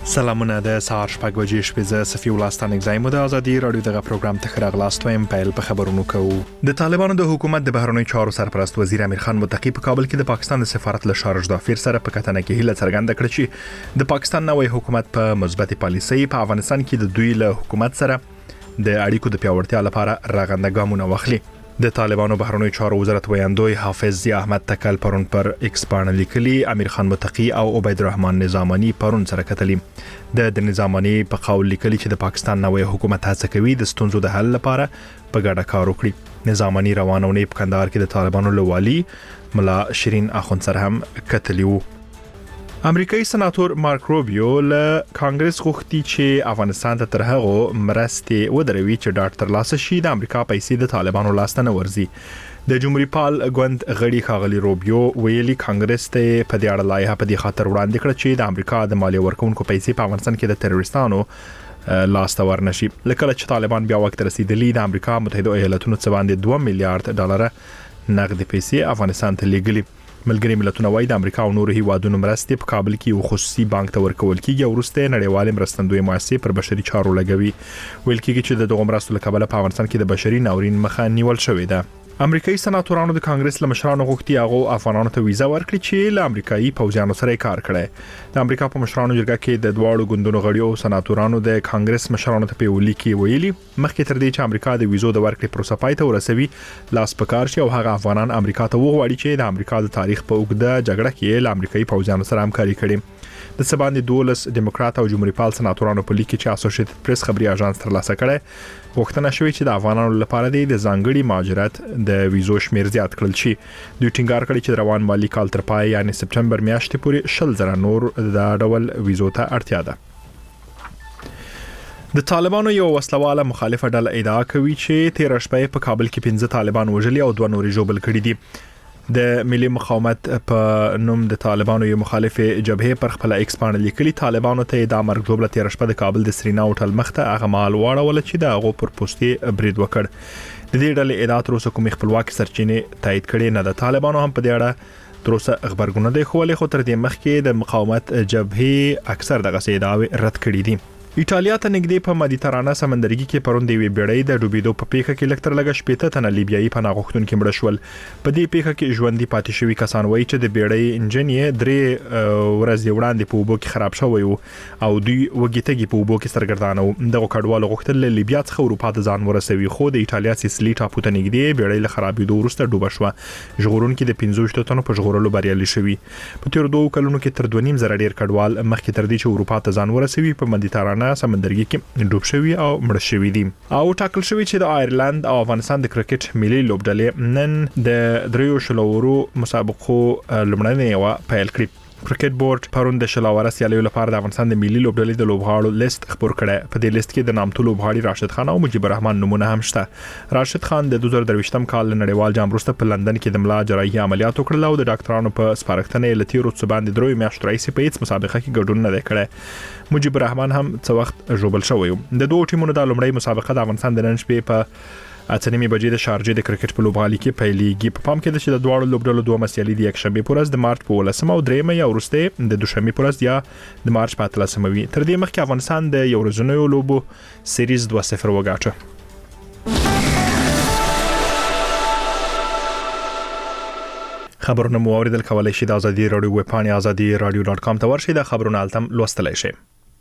سلامونه د سهار شپږ بجې شپې ز صفي ولستان اگزایم د ازادي رادیو دغه پروګرام ته خراغلاستویم پیل په خبرونو کوو. د طالبانو د حکومت د بهرنیو چارو سرپرست وزیر امیر خان متقی په کابل کې د پاکستان د سفارت له شارج دافیر سره په کتنه کې هیله څرګنده کړې چې د پاکستان نوې حکومت په مثبت پالیسۍ په افغانستان کې د دوی له حکومت سره د اړیکو د پیاوړتیا لپاره راغنده ګامونه واخلي. د طالبانو بهرنیو چارو وزارت ویاندوی حافظ ضیا احمد تکل پرون پر ایکس باندې لیکلي امیر خان متقی او عبید الرحمن نظامانی پرون سره کتلي. د نظامانی په قول لیکلي چې د پاکستان نوې حکومت هڅه کوي د ستونزو د حل لپاره په ګډه کار وکړي. نظامانی روانونه په کندهار کې د طالبانو لوالي ملا شیرین اخوند سره هم کتلي وو. امریکایي سناتور مارک روبیو له کانګرس غوښتي چې افغانستان ته تر هغه مرستې ودروي چې ډاټ تر لاسه شي د امریکا پیسې د طالبانو لاستنه ورزي. د جمهوریت پال غوند غړي خاغلی روبیو ویلي کانګرس ته په دې اړه لایحه په دې خاطر وړاندې کړ چې د امریکا د مالیه ورکونکو پیسې په افغانستان کې د تروریستانو لاسته ورنشي. لکه چې طالبان بیا وخت رسیدلی د امریکا متحده ایالاتونو څخه باندې 2 میلیارډ ډالر نقد پیسې افغانستان ته لیږلي. ملګری ملتونه وايي د امریکا او نورو هیوادونو مرستې په کابل کې یو خصوصي بانک ته ورکول کیږي او وروسته نړیوال مرستندوی مؤسسې پر بشري چارو لګوي. ویل کیږي چې د دغه مرستو له کبله په افغانستان کې د بشري ناورین مخه نیول شوې ده. امریکایي سناتورانو د کانګرس له مشرانو غوښتي هغه افغانانو ته ویزه ورکړي چې له امریکایي پوځیانو سره کار کړي. د امریکا په مشرانو جرګه کې د دواړو ګوندونو غړي او سناتورانو د کانګرس مشرانو ته په ولیکي ویلي مخکې تر دې چې امریکا د ویزو د ورکړې پروسه پای ته ورسوي لاس پکار شي او هغه افغانان امریکا ته وغواړي چې د امریکا د تاریخ په اوږده جګړه کې له امریکایي پوځیانو سره همکاري کړي. د سباندې 12 ډیموکرات او جمهوریت پال سناتورانو په لیک کې اسوسییټډ پریس خبري اژانس ترلاسه کړي غوښتنه شوې چې د افغانانو لپاره د ځانګړي مهاجرت د ویزو شمیر زیات کړل شي. دوی ټینګار کړی چې روان مالی کال تر پای یعنی سپټمبر میاشتې پورې 100,000 نور د ډول ویزو ته اړتیا ده. د طالبانو یو وسلواله مخالفه ډله ادعا کوي چې 13 شپې په کابل کې 15 طالبان وژلي او 2 نورې ژوبل کړي دي. د ملي مقاومت په نوم د طالبانو یو مخالف جبهه پر خپل ایکس باندې لیکلي طالبانو ته د مرګ جوړه 13 شپه د کابل د سرینا هوټل مخته هغه مال واړول چې د هغه پر پوسټي برید وکړ. د دې ډلې ادعا تر اوسه کوم خپلواکي سرچینې تایید کړي نه. د طالبانو هم په دې اړه تر اوسه خبرګون دی خو له خو تر دې مخکې د مقاومت جبهه اکثر دغه ادعاوې رد کړې دي. ایټالیا ته نږدې په مدیترانه سمندرګي کې پرون د وی بیړۍ د ډوبېدو په پیښه کې لکتر لګ شپېته تنه لیبیایي پناه غوښتونکي مړ شول. په دې پیښه کې ژوندۍ پاتې شوی کسان وایي چې د بیړۍ انجن یې 3 ورځې وړاندې په اوبو کې خراب شوی او دوی وګیتګي په اوبو کې سرګردانه و. دغه کډوالو غوښتل له لیبیا څخه اروپا ته ځان ورسوي خو د ایټالیا سیسلی ټاپو ته نږدې بیړۍ له خرابېدو وروسته ډوبه شوه. ژغورونکي د 15 تنو په ژغورلو بریالي شوي. په تیر 2 کلونو کې تر 2.5 زره ډیر کډوال مخکې تر دې چې اروپا ته ځان ورسوي په مدیترانه سمندرګي کې ډوب شوی او مړ شوی دي. او ټاکل شوی چې د آیرلند او افغانستان د کرکټ ملي لوبډلې نن د دریو شلورو مسابقو لومړنۍ پیل کړې. کرکټ بورډ پرون د شلاوره سیالیو لپاره د افغانستان د ملي لوبډلې د لوبغاړو لیست خبر کړه. په دې لیست کې د نامتو لوبغاړي راشد خان او مجيب الرحمن نمونه هم شته. راشد خان د 2023م کال نړیوال جام وروسته په لندن کې د ملا جراحي عملیات وکړل او د ډاکټرانو په سپارښتنه لتي روت باندې 3 میاشتې راځي په هیڅ مسابقه کې ګډون نه کړي. مجيب الرحمن هم څو وخت ژوبل شوی. د دوه ټیمونو د لومړۍ مسابقه د افغانستان د نن شپې په اتنیمه بجې د شارجې د کرکټ په لوبغالي کې پیلېږي. په پام کې ده چې د دواړو لوبډلو دوه مسیالي د یکشنبه پر ورځ د مارچ په 18 او 3 یا وروسته د دوشنبه پر ورځ یا د مارچ په 13 وي. تر دې مخکې افغانستان د یو ورځنیو لوبو سیریز 2-0 وګاټه. خبرونه مو اوریدل کولای شئ د ازادي رادیو ویب پاڼې azadi.radio.com ته ورشئ. د خبرونو التم لوستلای شئ.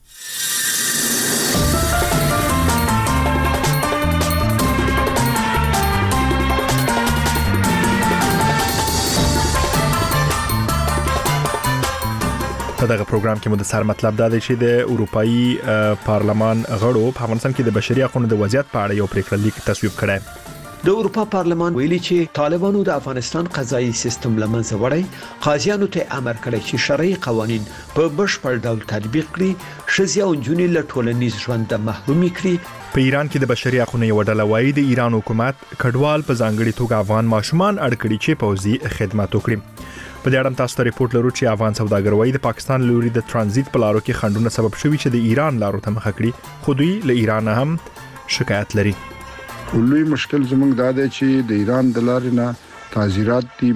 په دغه پروګرام کې مو د سر مطلب دا دی چې د اروپאי پارلمان غړو په افغانستان کې د بشري حقوقو د وضعیت په اړه یو پریکړه لیک تصویب کړی. د اروپا پارلمان ویلي چې طالبانو د افغانستان قضایي سیستم لمنځه وړی قاضیانو ته امر کړی چې شرعي قوانين په بشپړ ډول تطبیق کړي، شذیا او جنونی له ټولنیز ژوند محرومي کړي. په ایران کې د بشري حقوقو یو ډله وايي د ایران حکومت کډوال په ځانګړي توګه افغان ماشومان اړ کړي چې پوځي خدمات وکړي. په دې اړه تاسو ته ریپورت لرو چې افغان سوداګر وايي د پاکستان لوري د ترانزیت په لارو کې خنډونه سبب شوي چې د ایران لارو ته مخه کړي خو دوی له ایران هم شکایت لري. لوی مشکل زموږ دا دی چې د ایران د لارې نه تعزیرات دي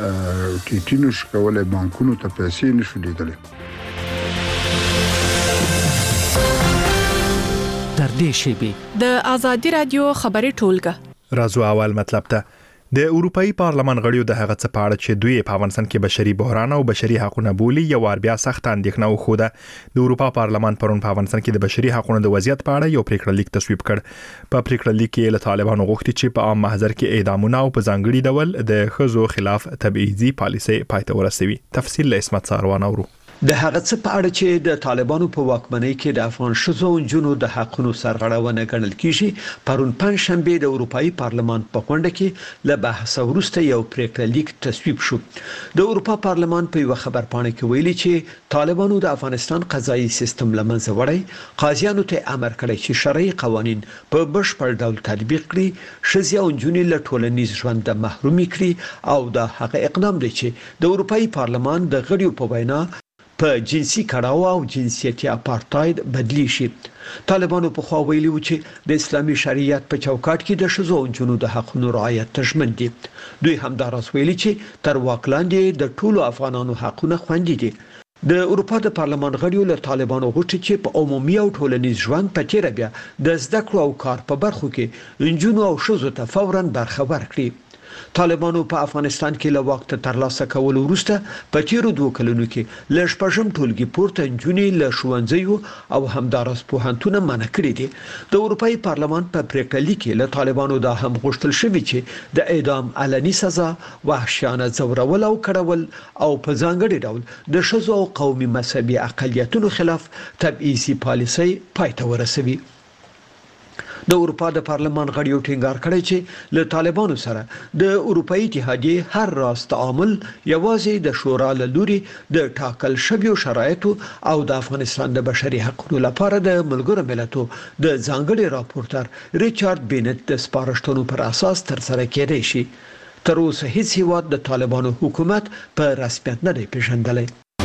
مونږه ټیټینو شکولې بانکونو ته پیسې نشو لیدلې. نږدې شي. د ازادي رادیو خبري ټولګه راځو اول مطلب ته. د اروپאי پارلمان غړیو د هغه څه په اړه چې دوی په افغانستان کې بشري بحران او بشري حقوقونه بولي یو وار بیا سخت اندېښنه وښوده. د اروپا پارلمان پرون په افغانستان کې د بشري حقوقونو د وضعیت په اړه یو پریکړه لیک تصویب کړ. په پریکړه لیک کې له طالبانو غوښتي چې په عام محضر کې اعدامونه او په ځانګړي ډول د ښځو خلاف تبعیضي پالیسي پای ته ورسوي. تفصیل له اسمت ساروان اورو. د هغه څه په اړه چې د طالبانو په واکمنۍ کې د افغان ښځو او نجونو د حقونو سرغړونه ګڼل کیږي، پرون پنځشنبه د اروپאי پارلمان په غونډه کې له بحث وروسته یو پریکړه لیک تصویب شو. د اروپا پارلمان په یو خبرپاڼه کې ویلي چې طالبانو د افغانستان قضایي سیستم لمنځه وړی، قاضیانو ته امر کړی چې شرعي قوانين په بشپړ ډول تطبیق کړي، ښځې او نجونې له ټولنیز ژوند محرومي کړي او دا هغه اقدام دی چې د اروپאי پارلمان د غړیو په وینا په جنسي کړهو او جنسيتي اپارټاید بدلی شي. طالبانو په خوا ویلي و چې د اسلامي شریعت په چوکاټ کې د ښځو او نجونو د حقونو رعایت تضمین دي. دوی همداراز ویلي چې تر واک لاندې د ټولو افغانانو حقونه خوندي دي. د اروپا د پارلمان غړیو له طالبانو غوښتي چې په عمومي او ټولنیز ژوند په تیر بیا د زده کړو او کار په برخو کې نجونو او ښځو ته فوراً برخه ورکړي. طالبانو په افغانستان کې له وخت ترلاسه کولو وروسته په تیرو 2 کلونو کې له شپږم ټولګي پورته نجونې له ښوونځیو او همدارس پوهنتونه منع کړي دي. د اروپאי پارلمان په پریکړه لیک کې له طالبانو دا هم غوښتل شوی چې د اعدام علني سزا، وحشیانه ځورول او کړول او په ځانګړي ډول د ښځو او قومي مذهبي اقلیتونو خلاف تبعیضي پالیسي پای ته ورسوي. د اروپا د پارلمان غړیو ټینګار کړی چې له طالبانو سره د اروپאי اتحادیه هر راز تعامل یوازې د شورا له لوري د ټاکل شویو شرایطو او د افغانستان د بشري حقوقو لپاره د ملګرو ملتونو د ځانګړي راپورټر ریچارډ بینټ د سپارښتنو پر اساس ترسره کېدای شي. تر اوسه هیڅ هیواد د طالبانو حکومت په رسمیت نه دی پیژندلی.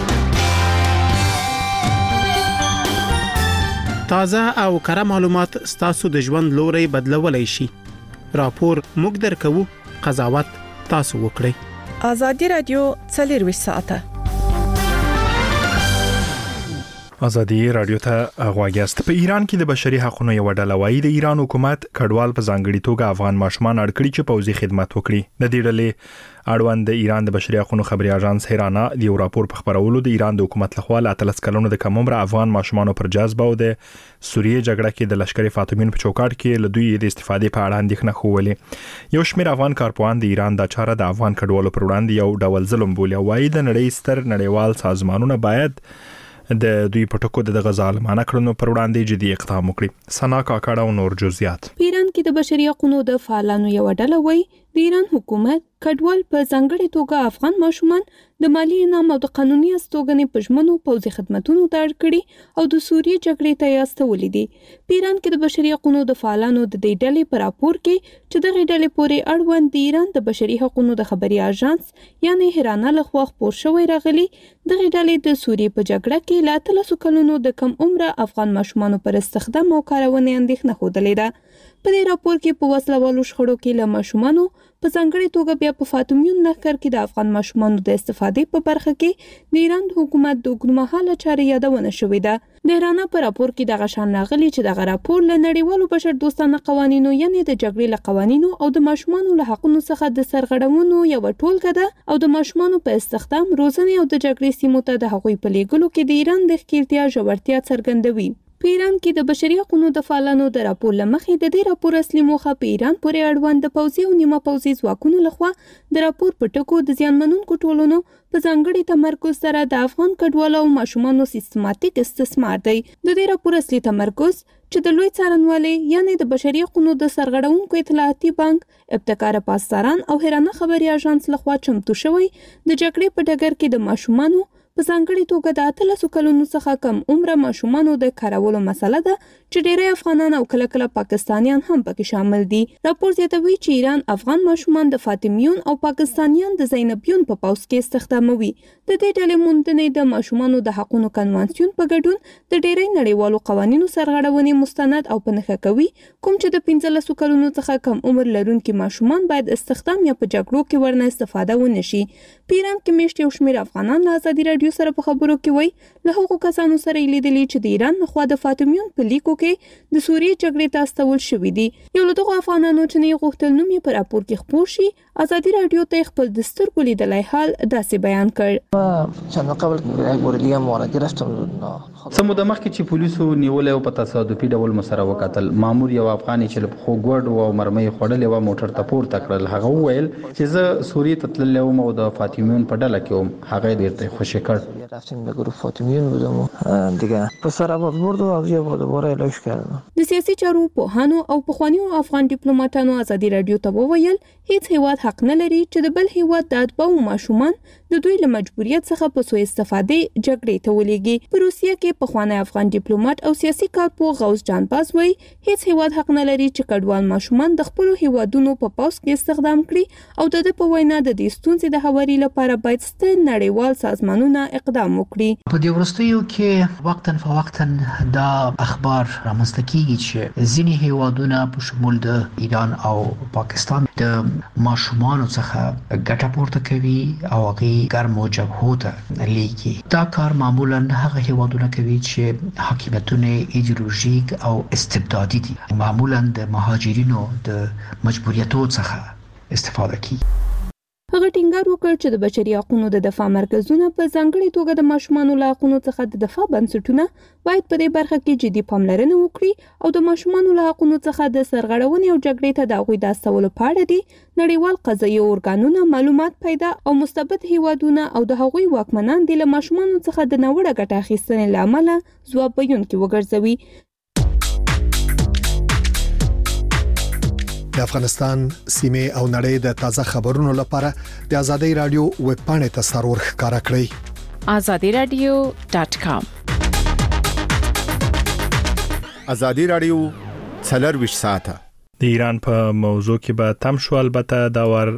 تازه او کره معلومات ستاسو د ژوند لوري بدلولای شي. راپور موږ درکو، قضاوت تاسو وکړئ. ازادي رادیو 24 ساعته. ازادي رادیو ته غواګاست. په ایران کې د بشري حقوقو یو ډله وایي د ایران حکومت کډوال په ځانګړي توګه افغان ماشومان اړکړي چې پوځي خدمت وکړي. د دې ډلې اړوند د ایران د بشري حقوقو خبري اژانس هرانا د یو راپور په خبرولو د ایران د حکومت لخوا له 13 کلونو د کم عمر افغان ماشومانو پر جذب او د سوریې جګړه کې د لشکري فاطمین په چوکاټ کې له دوی د استفادې په اړه اندېښنه خوولې. یو شمېر افغان کارپوهان د ایران د چاره د افغان کډوالو پر وړاندې یو ډول ظلم بولي او وايي د نړۍ ستر نړیوال سازمانونه باید د دوی په ټکو د غزالمانه کړنو پر وړاندې جدي اقدام وکړي. سنا کاکړه او نور جزئیات. په ایران کې د بشري حقوقو د فعالانو یو ډله وایي د ایران حکومت کډوال په ځانګړي توګه افغان ماشومان د مالی انعام او د قانوني استوګنې په ژمنو پوځي خدماتونو ته اړ کړي او د سوریې جګړې ته یې استولې دي. په ایران کې د بشري حقوقو د فعالانو د دې ډلې په راپور کې چې دغه ډلې پورې اړوند د ایران د بشري حقوقو د خبري اژانس یعنی هرانا لخوا خپور شوی راغلي دغه ډلې د سوریې په جګړه کې لا 13 کلونو د کم عمره افغان ماشومانو پر استخدام او کارونې اندېښنه خوده ده. په دې راپور کې په وسلوالو شخړو کې له ماشومانو په ځانګړي توګه بیا په فاطمیون لښکر کې د افغان ماشومانو د استفادې په برخه کې د ایران حکومت د اوږدمهاله چارې یادونه شوې ده. د هرانا په راپور کې دغه شان راغلي چې دغه راپور له نړیوالو بشر دوستانه قوانینو یعنی د جګړې له قوانینو او د ماشومانو له حقوقو څخه د سرغړونو یو ټولګه ده او د ماشومانو په استخدام، روزنې او د جګړې سیمو ته د هغوی په لیږلو کې د ایران د ښکیلتیا ژورتیا څرګندوي. په ایران کې د بشري حقوقو د فعالانو د راپور لمخې د دې راپور اصلي موخه په ایران پورې اړوند د پوځي او نیمه پوځي ځواکونو لخوا د راپور په ټکو د زیانمنونکو ټولنو په ځانګړي تمرکز سره د افغان کډوالو او ماشومانو سیستماتیک استثمار دی. د دې راپور اصلي تمرکز چې د لوی څارنوالۍ یعنی د بشري حقوقو د سرغړونکو اطلاعاتي بانک، ابتکار پاسداران او هرانا خبري اژانس لخوا چمتو شوی د جګړې په ډګر کې د ماشومانو په ځانګړي توګه د 13 کلونو څخه کم عمره ماشومانو د کارولو مسله ده چې ډېری افغانان او کله کله پاکستانیان هم پکې شامل دي. راپور زیاتوي چې ایران افغان ماشومان د فاطمیون او پاکستانیان د زینبیون په پوځ کې استخداموي. د دې ډلې موندنې د ماشومانو د حقوقو کنوانسیون په ګډون د ډېری نړیوالو قوانینو سرغړونې مستند او په نښه کوي، کوم چې د 15 کلونو څخه کم عمر لرونکي ماشومان باید استخدام یا په جګړو کې ورنه استفاده ونه شي. په ایران کې میشت یو شمېر افغانان له ازادي رادیو رادیو سره په خبرو کې وایي له هغو کسانو سره لیدلي چې د ایران لخوا د فاطمیون په لیکو کې د سوریې جګړې ته استول شوې دي. یو له دغو افغانانو چې نه غوښتل نوم یې په راپور کې خپور شي، ازادي رادیو ته خپل د سترګو لیدلای حال داسې بیان کړ. چند قبل ګورلیم ولا گرفتم سمو د مخکې چې پولیسو نیولې او په تصادفي ډول مسره وکتل، مامور یو افغاني چې په خوګوډ او مرمۍ خړلې و موټر ته پورته کړل. هغه وویل چې زه سوریې ته تللی وم او د فاطمیون په ډله کې وم. هغه ډېر خوشی کړ. رفتیم به گروه فاطمیون بودم دیگه پسر آباد برد و اوجه دوباره اعلاش کردم. د سیاسي چارو پوهانو او پخوانیو افغان ډیپلوماټانو ازادي رادیو ته وویل هیڅ هیواد حق نه لري چې د بل هیواد د اتباعو ماشومان د دوی له مجبوریت څخه په سوء استفادې جګړې ته ولېږي. په روسیه کې پخوانی افغان ډیپلوماټ او سیاسي کارپوه غوث جان باز وایي هیڅ هیواد حق نه لري چې کډوال ماشومان د خپل هیوادونو په پوځ کې استخدام کړي او د دې په وینا د دې ستونزې د هواري لپاره باید ستر نړیوال سازمانونه اقدام وکړي. په دې وروستیو کې وقتاً فوقتاً دا اخبار رامنځته کیږي چې ځینې هیوادونه په شمول د ایران او پاکستان د ماشومانو څخه ګټه پورته کوي او هغه ګرمو جبهو ته لیږي. دا کار معمولاً هغه هیوادونه کوي چې حاکمیتونه ایدئولوژیک او استبدادي دي، معمولاً د مهاجرینو د مجبوریتونو څخه استفاده کوي. هغه ټینګار وکړ چې د بشري حقوقو د دفاع مرکزونه په ځانګړي توګه د ماشومانو له حقوقو څخه د دفاع بنسټونه باید په دې برخه کې جدي پاملرنه وکړي او د ماشومانو له حقوقو څخه د سرغړونې او جګړې ته د هغوی د استولو په اړه دي نړیوال قضایي ارګانونه معلومات پیدا او مستبد هیوادونه او د هغوی واکمنان د ماشومانو څخه د ناوړه ګټه اخیستنې لامل ځواب ویونکي وګرځوي. د افغانستان سیمه او نړۍ د تازه خبرونو لپاره د ازادي رادیو ویب پاڼې ته سرور ښکارا کړئ. azadiradio.com. ازادي رادیو څلرويش ساعته د ایران په موضوع کې به تم شو. البته دا ور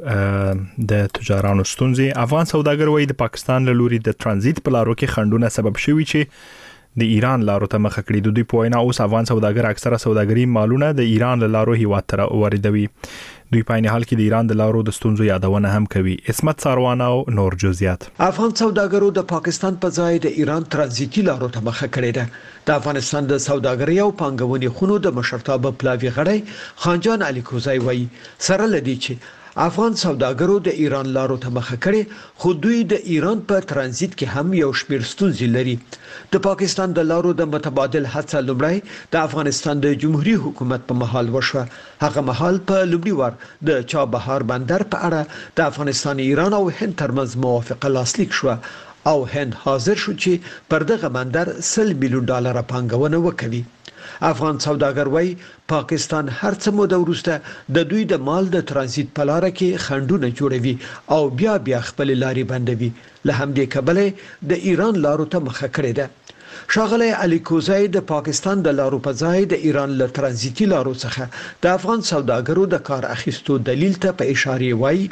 د تجارانو ستونزې افغان سوداګر وایي د پاکستان له لوري د ترانزیت په لارو کې خنډونه سبب شوي چې د ایران لارو ته مخه کړي. د دوی په وینا اوس افغان سوداګر اکثره سوداګري مالونه د ایران له لارو هیواد ته واردوي. دوی په عین حال کې د ایران د لارو د ستونزو یادونه هم کوي. اسمت ساروان او نور جزئیات. افغان سوداګرو د پاکستان په ځای د ایران ترانزیتي لارو ته مخه کړې ده. د افغانستان د سوداګرۍ او پانګونې خونو د مشرتابه پلاوی غړی خانجان علي کوزای وایي سره لدی چې افغان سوداګرو د ایران لارو ته مخه کړي خو دوی د ایران په ترانزیت کې هم یو شمېر ستونزې لري. د پاکستان د لارو د متبادل هڅه لومړی د افغانستان د جمهوریت حکومت په محل وشوه. هغه محل په لومړي وار د چابهار بندر په اړه د افغانستان، ایران او هند ترمنځ موافقه لاسلیک شوه او هند حاضر شو چې پر دغه بندر $100 میلیون پانګونه وکړي. افغان سوداګر وایي پاکستان هر څه موده وروسته د دوی د مال د ترانزیت په لار کې خنډونه جوړوي او بیا خپل لارې بندوي. له همدې کبله د ایران لارو ته مخه کړې ده. ښاغلی علي کوزای د پاکستان د لارو په ځای د ایران له ترانزیتي لارو څخه د افغان سوداګرو د کار اخیستو دلیل ته په اشاره وایي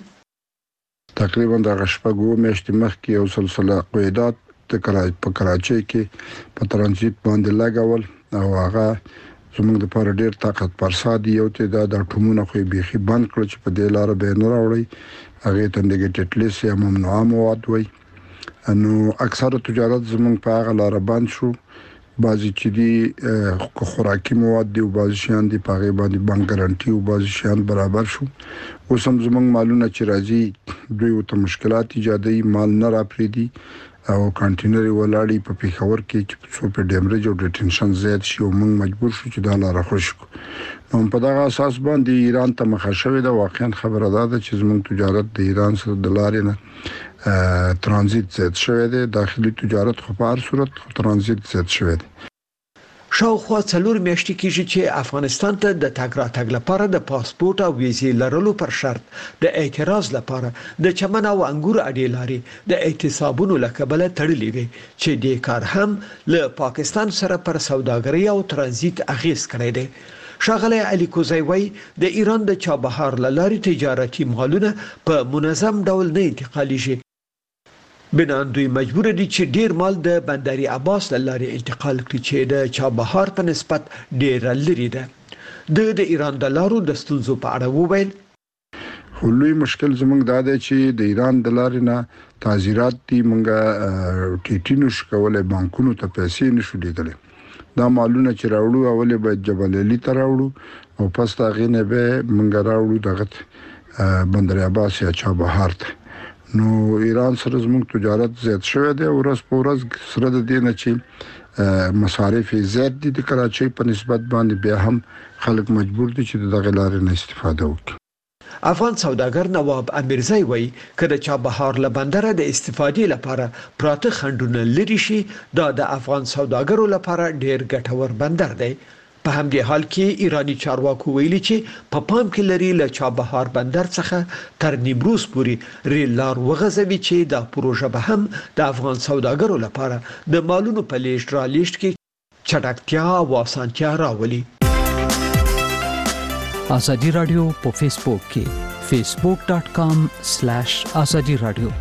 تقریبا د غشپګو میاشتې مخکې یو سلسله قیادات په کراچۍ کې په ترانزیت باندې لګول او هغه زموږ د لپاره ډیر طاقت پرسادي یو تعداد اټومونه خو بيخي بند کړ چې په دې لار به نه راوړي. هغه ته نیګیټیو لیست یا ممنوعه مواد وای. نو اکثره تجارت زموږ په هغه لار بند شو. بعضی چې دي خوراکي مواد دي او بعضی شیان دي په هغه باندې بانک ګارانټي او بعضی شیان برابر شو. اوس هم زموږ مالونه چې راځي دوی ته مشکلات ایجادوي، مال نه راپریدي او کانټینر ولاړی په پیښور کې چې څو په ډیمریج او ډیټنشن زیات شي او موږ مجبور شو چې دا لار خوش کو. نو په دغه اساس باندې ایران ته مخه شوې ده. واقعا خبره ده چې زموږ تجارت د ایران سره د لارې نه ترانزیت زیات شوی دی. داخلي تجارت خو په هر صورت ترانزیت زیات شوی دی. شاوخوا 4 میاشتې کېږي چې افغانستان ته د تګ راتګ لپاره د پاسپورت او ویزې لرلو پر شرط د اعتراض لپاره د چمن او انګور اډې لارې د اعتصابونو لکبله تړلې وي چې د کار هم له پاکستان سره پر سوداګرۍ او ترانزیت اغیز کړی دی. ښاغلی علي کوزای وایي د ایران د چابهار لارې تجارتي مالونه په منظم ډول نه انتقالیږي. بنان دوی مجبور دي چې ډیر مال د بندري عباس لارې انتقال کړي چې د چابهار په نسبت ډیر لري ده. د ایران د لارو د ستونزو په اړه وویل خو لوی مشکل زموږ دا دی چې د ایران د لارې نه تعزیرات دي مونږه ټیټینو شکولې بانکونو ته پیسې نشو لیدلې. دا مالونه چې راوړو اولې باید جبل علي ته راوړو او پس دا غینه به مونږ راوړو دغه بندر عباس یا چابهار ته. نو ایران سره زموږ تجارت زیات شوی دی او ورځ په ورځ سره د دې نه چې مصارف زیات دي د کراچۍ په نسبت باندې بیا هم خلک مجبور دي چې دغه لارې نه استفاده وکړي. افغان سوداګر نواب امیرزی وایي کله چابهار له بندره د استفادې لپاره پراته خنډونه لري شي دا د افغان سوداګرو لپاره ډیر ګټور بندر دی. په همدې حال کې ایرانی چارواکو ویلي چې په پام کې لري له چابهار بندر څخه تر نیمروز پورې ریل لار وغځوي چې دا پروژه به هم د افغان سوداګرو لپاره د مالونو په لیږد رالیږد کې چټکتیا او اسانتیا راولي. آزادی رادیو په فیسبوک کې facebook.com/azadi radio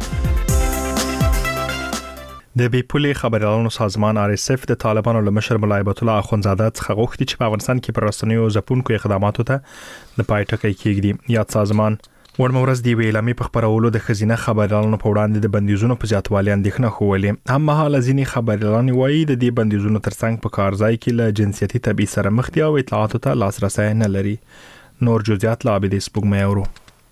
د بیپولي خبريالانو سازمان RSF د طالبانو له مشر ملا هیبت الله اخونزاده څخه غوښتي چې په افغانستان کې پر رسنیو ځپونکو اقداماتو ته د پای ټکی کېږدي. یاد سازمان ورمورز دی ویلامي په خبرولو د خزینه خبريالانو په وړاندې د بندیزونو په زیاتوالي اندېښنه خوولې. هم مهال ځینی خبريالان وایي د دې بندیزونو ترڅنګ په کارځای کې له جنسيتي تبعیض سره مخ دي او اطلاعاتو ته لاسرسي نه لري. نور جزئیات لا عبدي سپوږمۍ اورو.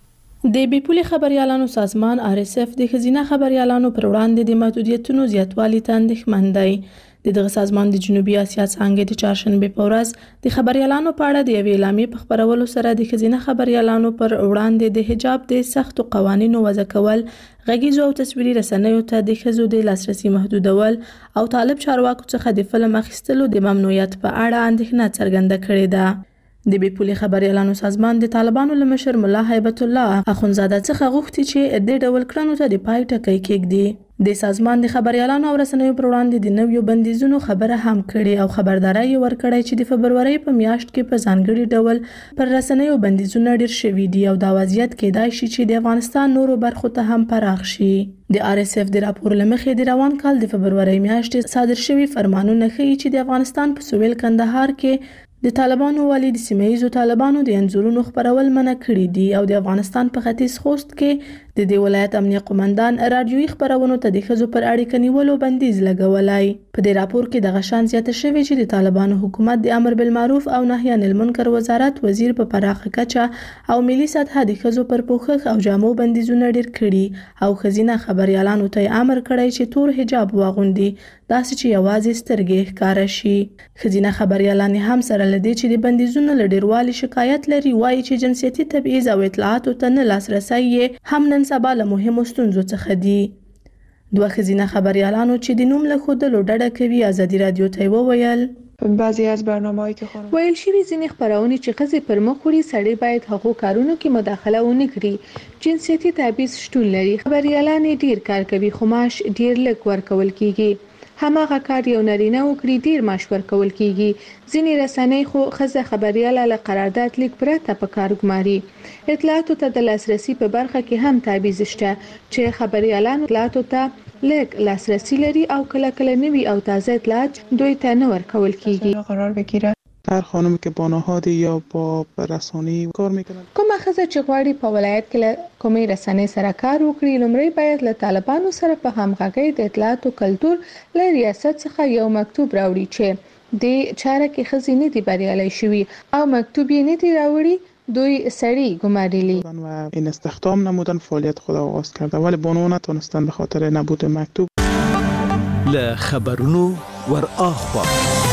د بیپولي خبريالانو سازمان RSF د خزینه خبريالانو پر وړاندې د محدودیتونو زیاتوالي ته اندېښمن دی. دغه سازمان د جنوبي اسیا څنګه د چهارشنبه په ورځ د خبريالانو په اړه د یوې اعلامیې په خبرولو سره د خزینه خبريالانو پر وړاندې د حجاب د سختو قوانینو وضع کول، غږیزو او تصویري رسنیو ته د ښځو د لاسرسي محدودول او طالب چارواکو څخه د فلم اخیستلو د ممنوعیت په اړه اندېښنه څرګنده کړې ده. د بیپولي خبريالانو سازمان د طالبانو له مشر ملا هیبت الله اخونزاده څخه غوښتي چې د ډول کړنو ته د پای ټکی کېږدي. د سازمان د خبريالانو او رسنیو پر وړاندې د نویو بندیزونو خبره هم کړې او خبرداري ورکړې چې د فبرورۍ په میاشت کې په ځانګړي ډول پر رسنیو بندیزونه ډېر شوي دي او دا وضعیت کېدای شي چې د افغانستان نورو برخو ته هم پراخ شي. د RSF د راپور لمخې د روان کال د فبرورۍ میاشتې صادر شوي فرمانونه ښیي چې د افغانستان په سویل کندهار کې د طالبانو والی د سیمه‌ییزو طالبانو د انځورونو خبرول منع کړي دي او د افغانستان په ختیځ خوست کې د دې ولایت امنیه قومندان رادیويي خبرونو ته د ښځو پر اړیکه نیولو بندیز لګولای. په دې راپور کې د غشان زیاته شوی چې د طالبانو حکومت د امر بالمعروف او نهي عن المنکر وزارت وزیر په پراخه کچه او ملي سطح د ښځو پر پوښښ او جامو بندیزونه ډیر کړي او خزینه خبريالانو ته امر کړی چې تور حجاب واغوندي داسې چې یوازې سترګې ښکاره شي. خزینه خبريالان هم سره لدی چې د بندیزونو لډیروالي شکایت لري وایي چې جنسيتي تبعیض او اطلاعاتو ته نه لاسرسي هم نن سبا له مهمو ستونزو څخه دي. دوه خزینه خبريالانو چې د نوم له خودلو ډډه کوي آزادي رادیو ته وویل بعضی از برنامه‌هایی که خانم ویل شوی ځینې خبرونه چې ښځې پر مخ وړي سړی باید هغو کارونو کې مداخله ونه کړي. جنسيتي تبعیض شتون لري. خبريالان ډیر کار کوي خو معاش ډیر لږ ورکول کیږي. هماغه کار یو نارینه وکړي ډیر معاش ورکول کیږي. ځینې رسنۍ خو ښځه خبرياله له قرارداد لیک پرته په کار ګماري. اطلاعاتو ته د لاسرسي په برخه کې هم تبعیض شته چې خبريالان اطلاعاتو ته لږ لاسرسي لري او کله کله نوي او تازه اطلاعات دوی ته نه ورکول کیږي. قرار بگیره هر خانم که با نهادی یا با رسانه‌ای کار میکنن کومه ښځه چې غواړي په ولایت کې له کومې رسنۍ سره کار وکړي لومړی باید له طالبانو سره په همغږۍ د اطلاعاتو کلتور له ریاست څخه یو مکتوب راوړي چې د چاره کې ښځې نه دي بریالۍ شوي او مکتوب یې نه دي راوړي دوی سړی ګمارلی و این استخدام نمودن فعالیت خود آغاز کرده ولی بانو نتونستن به خاطر نبود مکتوب. له خبرونو ور اخوا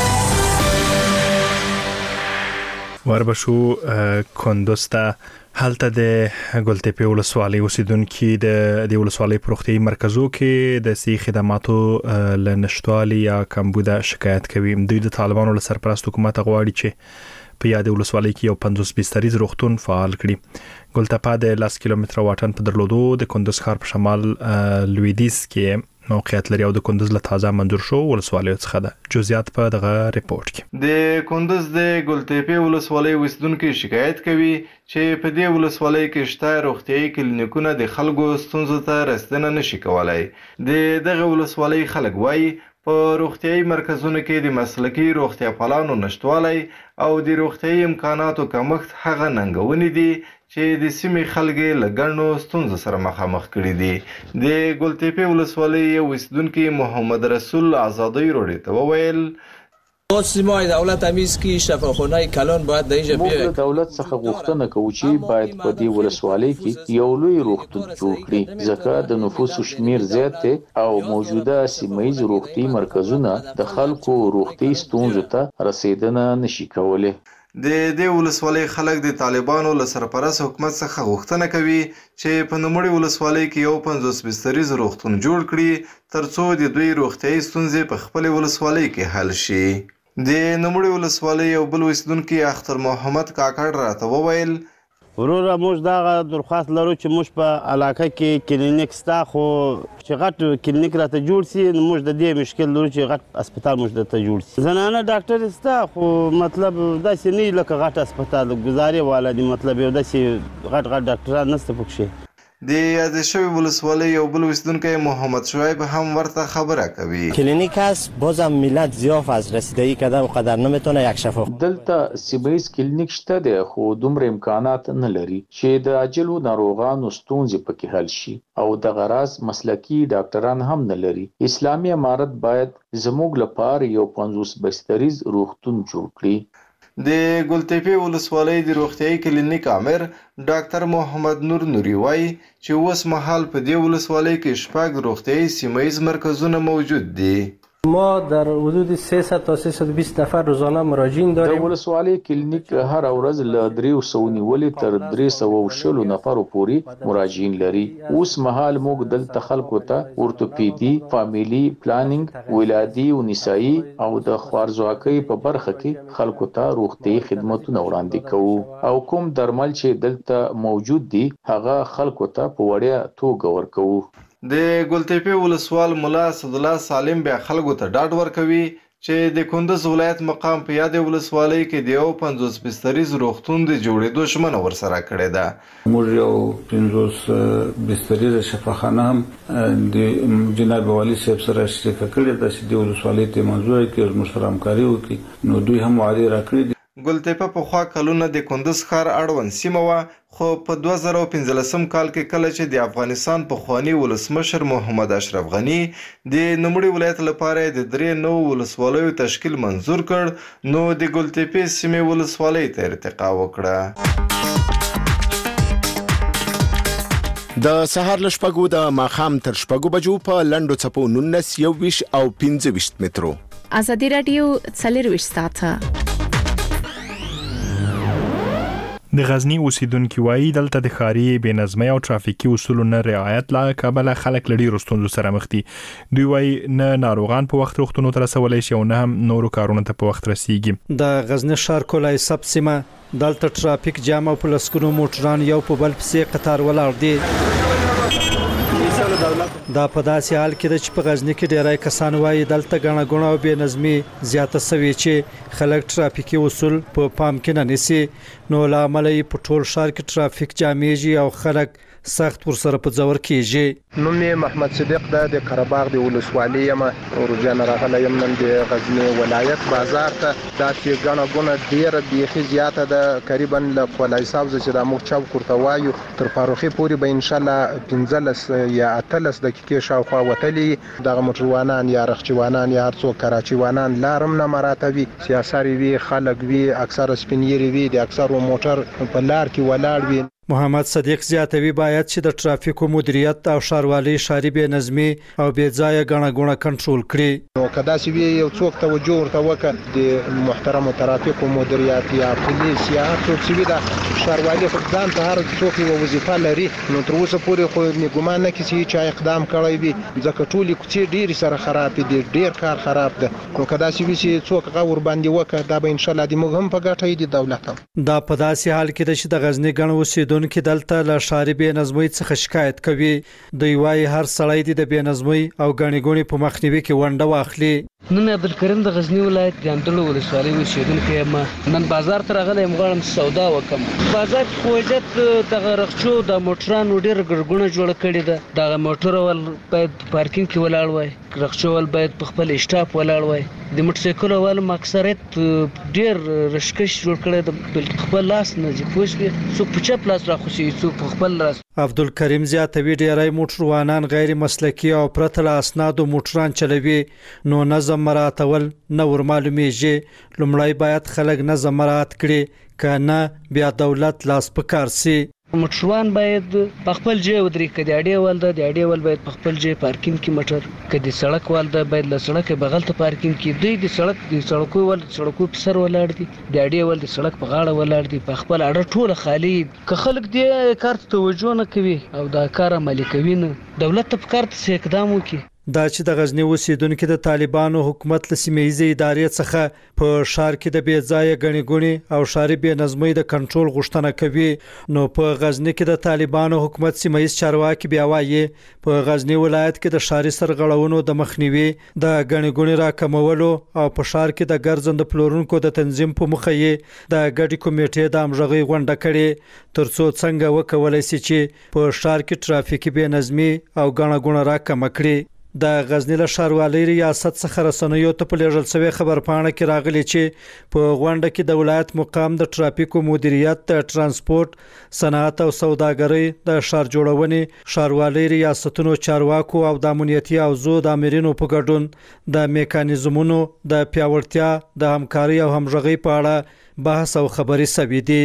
وربشو کندوز ته هلته د ګلتپې ولسوالۍ اوسیدونکو د ولسوالۍ پروختي مرکزو کې د صحي خدماتو له نشټوالي یا کمبوده شکایت کوي. دوی د طالبانو له سرپرست حکومت غواړي چې په یاد ولسوالۍ کې یو 50 بستریز روغتون فعال کړي. ګلتپه د 10 کیلومتره واټن په درلودو د کندوز ښار په شمال لویدیځ کې موقعیت لري او د کندوز له تازه منظور شو ولسوالیو څخه ده. جزئیات په دغه ریپورت کې. د کندوز د ګلتپې ولسوالۍ اوسیدونکو شکایت کوي چې په دې ولسوالۍ کې شته روغتيایي کلینیکونه د خلکو ستونزو ته رسیدنه نشي کولای. دغه ولسوالۍ خلک وایي په روغتیايي مرکزونو کې د مسلکي روغتیا پالانو نشټوالی او د روغتیايي امکاناتو کمښت هغه ننګونې دي چې د سیمې خلک له ګڼو ستونزو سره مخامخ کړي دي. د ګلتیپې ولسوالۍ یو اوسیدونکي محمد رسول آزادۍ راډیو ته وویل سیمای دولت همیز که شفاخانه کلان باید در اینجا بیاید. دولت څخه غوښتنه کوي چې باید په دې ولسوالۍ کې یو لوی روغتون جوړ کړي ځکه د نفوسو شمیر زیات دی او موجوده سیمایي روغتي مرکزونه د خلکو روغتي ستونزو ته رسیدنه نشي کولای. د دې ولسوالۍ خلک د طالبانو له سرپرست حکومت څخه غوښتنه کوي چې په نوموړي ولسوالۍ کې یو 50 بستریز روغتون جوړ کړي ترڅو د دوی روغتیايي ستونزې په خپل ولسوالۍ کې حل شي. د نوموړي ولسوالۍ یو بل اوسیدونکي اختر محمد کاکړ راته وویل وروره موږ دغه درخواست لرو چې موږ په علاقه کې کلینیک ستا خو چې غټ کلینیک راته جوړ سي نو موږ د دې مشکل لرو چې غټ هسپتال موږ درته جوړ سي. زنانه ډاکټر ستا خو مطلب داسې نه لکه غټ هسپتال ګزارې والا دي مطلب یو داسې غټ ډاکټران نشته پکښې. د یادې شوې ولسوالۍ یو بل اوسیدونکی محمد شعیب هم ورته خبره کوي. کلینیک هست بازم ملت ضعف از رسیدگی کردن و قدر نمیتونه یک شفاف. دلته سیمایي کلینیک شته دی خو دومره امکانات نه لري چې د عاجلو ناروغانو ستونزې پکې حل شي او د غراض مسلکي ډاکټران هم نه لري. اسلامي امارت باید زموږ لپاره یو 50 بستریز روغتون جوړ کړي. د ګلتیپې ولسوالۍ د روغتیايي کلینیک امیر ډاکټر محمد نور نوري وایي چې اوس مهال په دې ولسوالۍ کې 6 روغتیايي سیمایي مرکزونه موجود دي. ما در حدود 300 تا 320 نفر روزانه مراجعین داریم. د ولسوالۍ کلینیک هر ورځ له 300 نیولې تر 320 نفرو پورې مراجعین لري. اوس مهال موږ دلته خلکو ته اورتوپیدي، فامیلی پلانینګ، ولادي او نسایي او د خوارزواکۍ په برخه کې خلکو ته روغتیايي خدماتونه وړاندې کوو او کوم درمل چې دلته موجود دي هغه خلکو ته په وړیا توګه ورکوو. د ګلتیپې ولسوال ملا اسدالله سالم بیا خلکو ته ډاډ ورکوي چې د کندز ولایت مقام په یادې ولسوالۍ کې د یو 50 بستریز روغتون د جوړېدو ژمنه ورسره کړې ده. موږ یو 50 بستریز شفاخانه هم د جناب والي صاحب سره شریکه کړې ده چې د ولسوالۍ ته منظور کړي موږ سره همکاري وکړي نو دوی هم وعده راکړي. ګلتیپه پخوا کلونه د کندز ښار اړوند سیمه وه خو په 2015 کال کې کله چې د افغانستان پخواني ولسمشر محمد اشرف غني د نوموړي ولایت لپاره د 3 نوو ولسوالیو تشکیل منظور کړ نو د ګلتیپې سیمې ولسوالۍ ته ارتقا وکړه. د سهار له شپږو د ماښام تر شپږو بجو په لنډو څپو 19 21 او 25 مترو. ازادي رادیو 24 ساعته. د غزنی اوسیدونکو وایي دلته د ښاري بې نظمۍ او ترافیکي اصولو نه رعایت له کبله خلک له ډېرو ستونزو سره مخ دي. دوی وایي نه ناروغان په وخت روغتونو ته رسولی شي او نه هم نورو کارونو ته په وخت رسیږي. د غزنی ښار کولای سب سیمه دلته ترافیک جام او په لسګونو موټران یو په بل پسې قطار ولاړ دي. دا په داسې حال کې چې په غزنی کې ډیری کسان وایي دلته ګڼه ګوڼه او بې نظمي زیاته سوي چې خلک ترافیکي اصول په پام کې نه نیسي نو له امله یې په ټول ښار کې ترافیک جامیږي او خلک سخت ورسره په ځور کېږي. نوم یې محمد صدیق د قرهباغ د ولسوالۍ یم ورجان راغلی یم نن د غزنی ولایت بازار ته. دا چې ګڼه ګوڼه ډېره بیخي زیاته ده تقریبا له کولای صاحب چې د موږ چوک ورته وایو تر فاروخي پورې به انشاءالله 15 یا 18 دقیقې شاوخوا وتلي دغه موټروانان یا رخچوانان یا هر څوک کراچیوانان لارم نه مراتبي سیاسري وي خلک وي اکثره سپینیری وي د اکثرو موټر په لار کې ولاړ وي. محمد صدیق زیاتوي باید چې د ترافیکو مدیریت او ښاروالۍ ښاري بې نظمي او بې ځایه ګڼه ګوڼه کنټرول کړي. نو که داسې وي یو څوک توجه ورته وکړي د محترمو ترافیکو مدیریت یا پولیس یا هر څوک چې وي د ښاروالۍ خو ځان ته هر څوک یوه وظیفه لري نو تر اوسه پورې خو مې ګمان نه کړي چې چا اقدام کړی وي ځکه ټولې کوڅې ډېرې سره خراب دي ډېر کار خراب ده. نو که داسې وي چې څوک هغه ورباندې وکړي دا به انشاءالله د موږ هم په ګټه وي د دولت هم. دا په داسې حال کې ده چې د غزني ګڼ اوسېدونکي دلته له ښاري بې نظمۍ څخه شکایت کوي. دوی وایي هر سړی د بې نظمۍ او ګڼې ګوڼې په مخنیوي کې ونډه واخلي. نن عبدالکریم د غزنی ولایت د اندړو ولسوالۍ اوسېدونکی یم. نن بازار ته راغلی یم، غواړم سودا وکړم. بازار کې خو وجد دغه رخچو د موټرانو ډېره ګړګونه جوړه کړې ده. دغه موټر ول باید په پارکینګ کې ولاړ وای، رخچو ول باید په خپل اسټاپ ولاړ وای. د موټرسایکل ول اکثریت ډېر رشکش جوړ کړی د بلکې خپل لاس نه ځي، پوه شوې، څوک په چپ لاس راخوسي، څوک په خپل لاس. عبدالکریم زیاتوي ډیری موټروانان غیر مسلکي او پرته له اسنادو موټران چلوي، نو نظم مراعاتول نه ور معلومیږي. لومړی باید خلک نظم مراعات کړي، که نه بیا دولت لاس په کار سي. موټروان باید په خپل ځای ودرېږي. که د اډې ول ده، د اډې ول باید په خپل ځای پارکینګ کې موټر، که د سړک ول ده باید له سړک بغل ته پارکینګ کې. دوی د سړکو ول سړکو په سر ولاړ دي، د اډې ول د سړک په غاړه ولاړ دي، په خپل اډه ټوله خالي. که خلک دې کار ته توجه نه کوي او دا کار عملي کوي، نه دولت ته پکار ده چې اقدام وکړي. دا چې د غزنی اوسیدونکو د طالبانو حکومت له سیمه‌ییزې ادارې څخه په ښار کې د بې ځایه ګڼې ګوڼې او ښاري بې نظمۍ د کنټرول غوښتنه کوي، نو په غزنی کې د طالبانو حکومت سیمه‌ییز چارواکي بیا وایي په غزنی ولایت کې د ښاري سرغړونو د مخنیوي، د ګڼې ګوڼې راکمولو او په ښار کې د ګرځنده پلورونکو د تنظیم په موخه یې د ګډې کمیټې د همغږۍ غونډه کړې، ترڅو څنګه وکولای شي چې په ښار کې ترافیکي بې نظمي او ګڼه ګوڼه راکمه کړي. د غزنی له ښاروالۍ ریاست څخه رسنیو ته په لیږل شوې خبرپاڼه کې راغلي چې په غونډه کې د ولایت مقام د ترافیکو مدیریت، د ترانسپورت، صنعت او سوداګرۍ، د ښار جوړونې، ښاروالۍ ریاستونو چارواکو او د امنیتي اوضاع د امرینو په ګډون د میکانیزمونو د پیاوړتیا، د همکارۍ او همغږۍ په اړه بحث او خبرې شوې دي.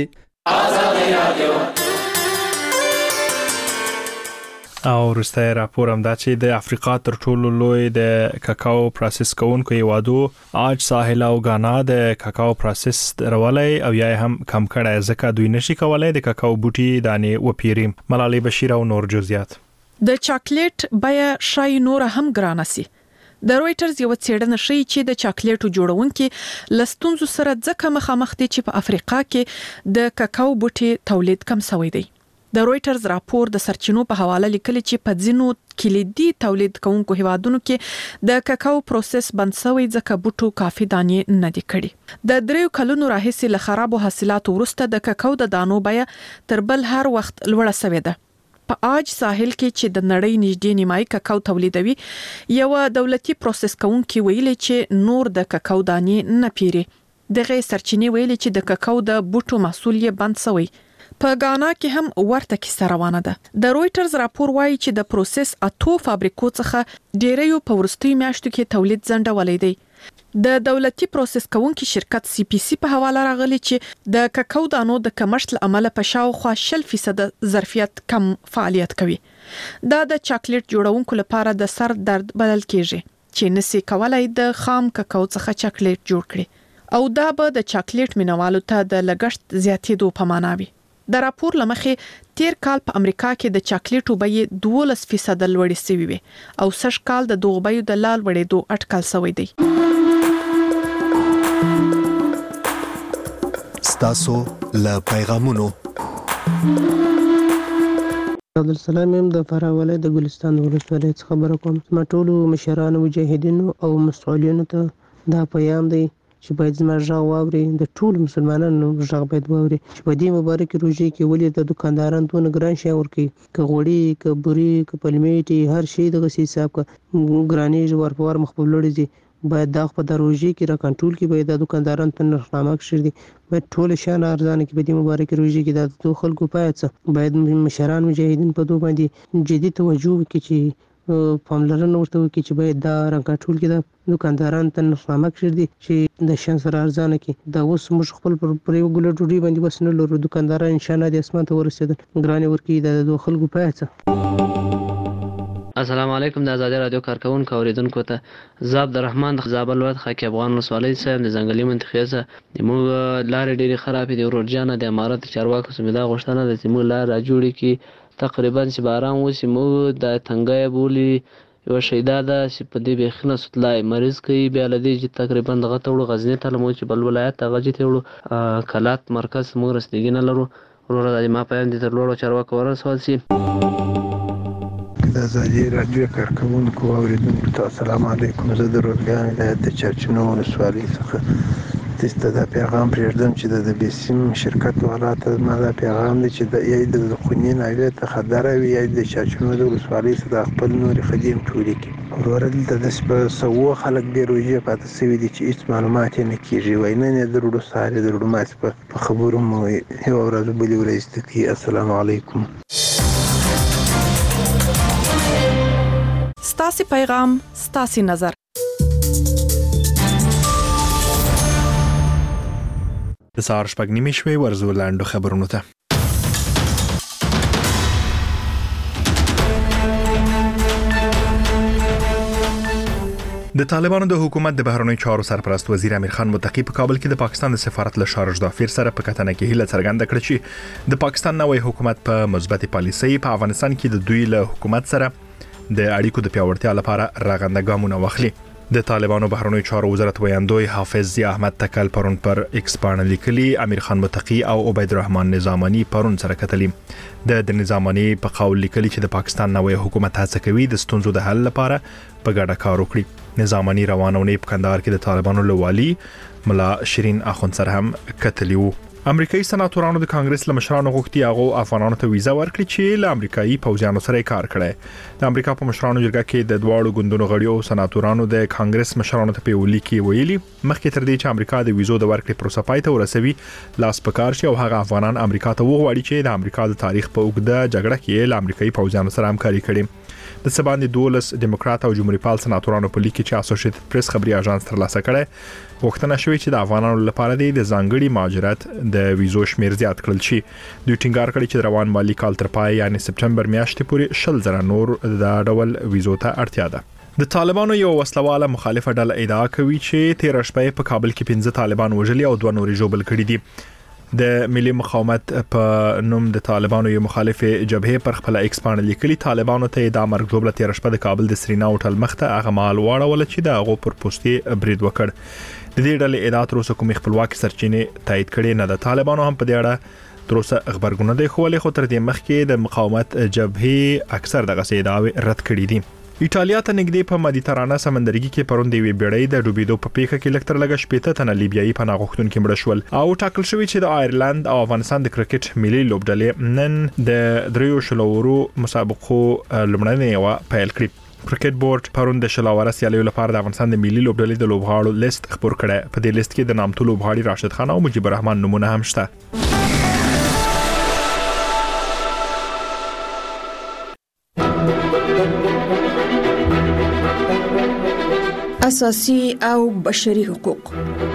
او وروستی راپور هم دا چې د افریقا تر ټولو لوی د کاکاو پروسس کوونکو هیوادو آج ساحل او غانا د کاکاو پروسس درولای او یا هم کم کړای، ځکه دوی نشي کولای د کاکاو بوټي دانې وپیري. ملالۍ بشیر او نور جزئیات. د چاکلیټ بیا شای نور هم ګرانه سي. د رويټرز یو څېړنه ښیي چې د چاکلیټو جوړونکي لستونزو سره ځکه مخامخ دي چې په افریقا کې د کاکاو بوټي تولید کم شوی دی. د رويټرز راپور د سرچینو په حواله لیکلي چې په ځینو کلیدي تولید کوونکو هیوادونو کې د کاکاو پروسس بند شوی ځکه بوټو کافي دانې نه دي کړي. د 3 کلونو راهیسې له خرابو حاصلاتو وروسته د کاکاو د دانو بیا تر بل هر وخت لوړه شوې ده. په آج ساحل کې چې د نړۍ نږدې نیمایي کاکاو تولیدوي، یو دولتي پروسس کوونکي ویلي چې نور د کاکاو دانې نه پیري. دغه سرچینې ویلي چې د کاکاو د بوټو محصول یې بند شوی. په غانا کې هم ورته کیسه روانه ده. د رويټرز راپور وایي چې د پروسس 8 فابریکو څخه ډیریو په وروستیو میاشتو کې تولید ځنډولی دی. د دولتي پروسس کوونکي شرکت CPC په حواله راغلي چې د کاکاو دانو د کمښت له امله په شاوخوا 0% ظرفیت کم فعالیت کوي. دا د چاکلیټ جوړونکو لپاره د سر درد بدل کیږي چې نسي کولای د خام کاکاو څخه چاکلیټ جوړ کړي، او دا به د چاکلیټ مینوالو ته د لګښت زیاتېدو په معنا وي. د راپور لمخې تیر کال په امریکا کې د چاکلیټو بیې 12% لوړې شوې وي او سږ کال د دغو بیو د لال وړېدو اټکل شوی دی. ستاسو له پیغامونو عبدالسلام يم د فراه ولایت د ګلستان ولسوالۍ څخه خبره کوم. ما ټولو مشرانو مجاهدینو او مسؤلینو ته دا پیغام دی چې باید زما غږ واوري، د ټولو مسلمانانو غږ باید واوري چې په دې مبارکه روژې کې ولې د دکانداران دونه ګران شی ورکوي، که غوړي، که بوري، که پلمیټي، هر شی دغسې حساب که ګرانېږي ور په ور مخ په لوړې ځي. باید دا په د روژې کې را کنټرول کړي، باید د دکاندارانو ته نرخنامه کښېږدي، باید ټوله شیان ارزانه کړي. په دې مبارکه روژې کې د دغو خلکو باید څه باید مشران مجاهدین په دغو باندې جدي توجه وکړي چې پاملرنه ورته وکړي چې باید دا را کنټرول کړي، د دکاندارانو ته نرخنامه کښېږدي چې د شیان سره ارزانه کړي. دا اوس موږ خپل پر یو ګوله ډوډۍ باندې بس نه لرو، دکانداران انشاءالله د اسمان ته ورسېدل، ګرانې ورکوي. د دغو خلکو باید څه. السلام علیکم. د آزادي رادیو کارکونکو اوریدونکو ته زه عبدالرحمن د زابل ولایت خاکی افغان ولسوالۍ څخه د ځنګلي منطقې څخه موږ لارې ډېرې خرابې دي. ورور جانه د امارت چارواکو څخه مې دا غوښتنه ده چې موږ لار را جوړې کړي، تقریبا چې باران وشي موږ د تنګی بولي یو شیدا ده چې په دې بیخي نه سوتلای مریض کوي. بیا له دې چې تقریبا دغه ته وړو غزني ته لمو چې بل ولایت ته غجې ته وړو کلات مرکز موږ رسیدګي نه لرو. وروره د ما پیام دې تر لوړو چارواکو ورسول شي. د ازادي رادیو کارکونکو او اوریدونکو ته السلام علیکم. زه د روزګان ولایت د چرچنو ولسوالۍ څخه د پیغام پرېږدم چې د بیسیم شرکت والا ته ما دا پیغام دی چې د یا د خونی ناوې ته خطر وي یا د چرچنو د ولسوالۍ څخه خپل نور خدیم ټولې کی ورور د سپه سو خلک به روزي پاتې سوي دي چې هیڅ معلومات نه کیږي. وای نه درودو ساره درودو ماس په خبرو مو یو ورځ بلی ورځ ته. السلام علیکم. ستاسو پیغام ستاسو نظر. د سهار شپږ نیمې شوي ورزو لاندو خبرونو ته. د طالبانو د حکومت د بهرنیو چارو سرپرست وزیر امیر خان متقی په کابل کې د پاکستان د سفارت له شارج دافیر سره په کتنه کې هیله څرګنده کړې چې د پاکستان نوې حکومت په مثبت پالیسۍ په افغانستان کې د دوی له حکومت سره د اړیکو د پیاوړتیا لپاره راغنده ګامونه واخلي. د طالبانو بهرنیو چارو وزارت ویاندوی حافظ ضیا احمد تکل پرون پر ایکس باندې لیکلي امیر خان متقی او عبید الرحمن نظامانی پرون سره کتلي. د نظامانی په قول لیکلي چې د پاکستان نوې حکومت هڅه کوي د ستونزو د حل لپاره په ګډه کار وکړي. نظامانی روانونه په کندهار کې د طالبانو لوالي ملا شیرین اخوند سره هم کتلی وو. امریکایي سناتورانو د کانګرس له مشرانو غوښتي هغه افغانانو ته ویزا ورکړي چې له امریکایي پوځیانو سره کار کړي. د امریکا په مشرانو جرګه کې د دواړو ګوندونو غړیو سناتورانو د کانګرس مشرانو ته په ولیکي ویلي مخکې تر دې چې امریکا د ویزو د ورکړې پروسه پای ته ورسوي لاس پکار شي او هغه افغانان امریکا ته وغواړي چې د امریکا د تاریخ په اوږده جګړه کې له امریکایي پوځیانو سره همکاري کړي. د سباندې 12 ډیموکرات او جمهوریت پال سناتورانو په لیک کې اسوسییټډ پریس خبري اژانس ترلاسه کړي غوښتنه شوې چې د افغانانو لپاره د ځانګړي مهاجرت د ویزو شمیر زیات کړل شي. دوی ټینګار کړی چې روان مالی کال تر پای یعنی سپټمبر میاشتې پورې 100,000 نور د ډول ویزو ته اړتیا ده. د طالبانو یو وسلواله مخالفه ډله ادعا کوي چې 13 شپې په کابل کې 15 طالبان وژلي او 2 نورې ژوبل کړي دي. د ملي مقاومت په نوم د طالبانو یو مخالف جبهه پر خپل ایکس باندې لیکلي طالبانو ته د امر جوړه 13 شپه د کابل د سرینا هوټل مخته هغه مال واړول چې د هغه پر پوسټي برید وکړ. د دې ډلې ادعا تر اوسه کومې خپلواکي سرچینې تایید کړي نه. د طالبانو هم په دې اړه تر اوسه خبرګون دی خو له تر دې مخکې د مقاومت جبهه اکثر دغه ادعاوې رد کړې دي. ایټالیا ته نږدې په مدیترانه سمندرګي کې پرون د وی بیړۍ د ډوبېدو په پیښه کې لکتر لګ شپېته تنه لیبیایي پناه غوښتونکي مړه شول او ټاکل شوی چې د آیرلند او افغانستان د کرکټ ملي لوبډلې نن د دریو شلورو مسابقو لومړنۍ و پیل کړی. کرکټ بورډ پرون د شلاوره سیالیو لپاره د افغانستان د ملي لوبډلې د لوبغاړو لیست خبر کړی. په دې لیست کې د نامتو لوبغاړي راشد خان او مجيب الرحمن نمونه هم شته. اساسي او بشري حقوق.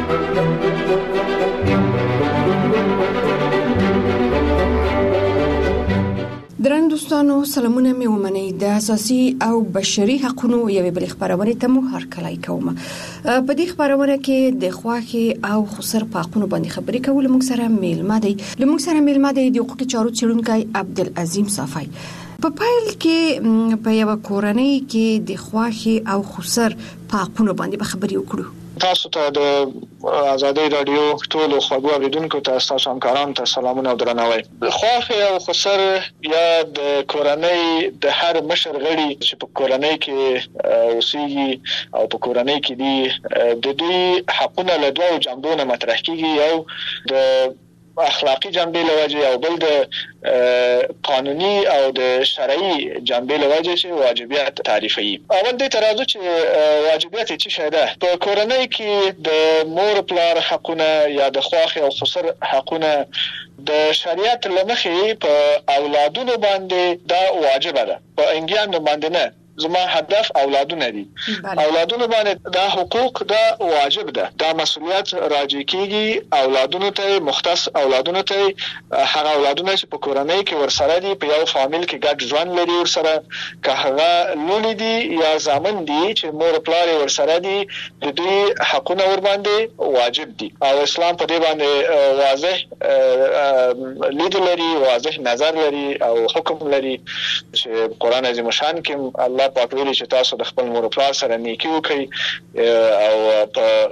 درنو دوستانو سلامونه مې ومنئ. د اساسي او بشري حقوقو یوې بل خبرونه ته مو هرکلی کوم. په دې خبرونه کې د خواخي او خسر په حقوقو باندې خبرې کول موږ سره میلمه دی د حقوقي چارو څېړونکی عبدالعظیم صافی. په پایل کې په یو کورنۍ کې د خواخي او خسر په حقوقو باندې خبرې وکړو. تاسو ته د آزادۍ رادیو ټول خبرو اوریدونکو ته تاسو همکارانو ته سلامونه او درناوی. خواخي او خسر یا د کورنۍ د هر مشر غړي چې په کورنۍ کې اوسېږي او په کورنۍ کې دي د دوی حقونه له دوه جنبو نه مطرح کیږي. یو د اخلاقی جنبې لوجه او بل د قانوني او د شرعي جنبې لوجه چې واجبات تعریفي. اول دې ترازو چې واجبات څه شي ده. په کورنۍ کې د مور پلار حقونه یا د خواخي او خسر حقونه د شریعت لمخې په اولادونو باندې دا واجب ده، په انګیانو باندې نه. زما هدف اولادونه دي. اولادونه باندې دا حقوق دا واجب ده، دا مسؤلیت راجع کیږي اولادونو ته، مختص اولادونو ته، هغه اولادونه چې په کورنۍ کې ورسره دي، په یو فامیل کې ګډ ژوند لري ورسره، که هغه لونی دي یا زامن دي چې مور پلار ورسره دي، د دوی حقونه ور باندې واجب دي. او اسلام په دې باندې واضح لید لري، واضح نظر لري او حکم لري چې قرآن عظیم شان کې الله الله پاک ویلي چې تاسو د خپل مور پلار سره نیکی وکړئ او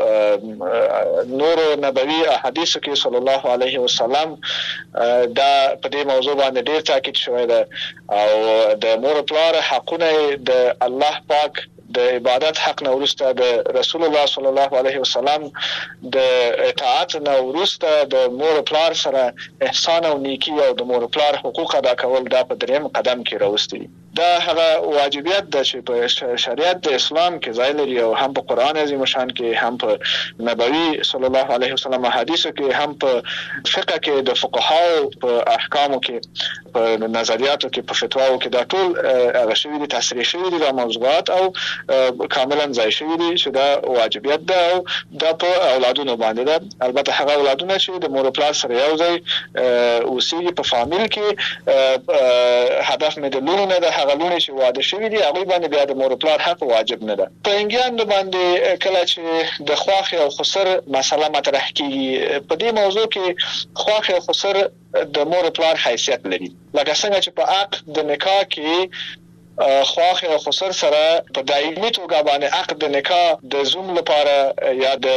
په نور نبوي احادیث کې صلی الله علیه وسلم دا په دې موضوع باندې ډیر تاکید شوی دی او د مور پلار حقونه د الله پاک د عبادت حق نه ورسته د رسول الله صلی الله علیه وسلم د اطاعت نه ورسته د مور پلار سره احسان او نیکی او د مور پلار حقوق ادا کول دا په دریم قدم کې راوستي دا هغه واجبیت ده چې په شریعت د اسلام کې ځای لري او هم په قران عظیم شان کې هم په نبوي صلی الله علیه وسلم حدیثو کې هم په فقه کې د فقهاو په احکامو کې په نظریاتو کې په فتواو کې دا ټول هغه شوی دي تصریح شوی دي د موضوعات او کاملا ځای شوی دي چې دا واجبیت ده او دا په اولادونو باندې ده البته هغه اولادونه چې د مور پلار سره یو ځای اوسېږي په فامیل کې هدف مې د لوري نه ده هغه لوري چې واده شوی دي هغه باندې بیا د مور پلار حق واجب نه ده په انګیان باندې کله چې د خواخ او خسر مسله مطرح کیږي په دې موضوع کې خواخ او خسر د مور پلار حیثیت لري لکه څنګه چې په عقد د نکاح کې خواخ او خسر سره په دایمي توګه باندې عقد د نکاح د زوم لپاره یا د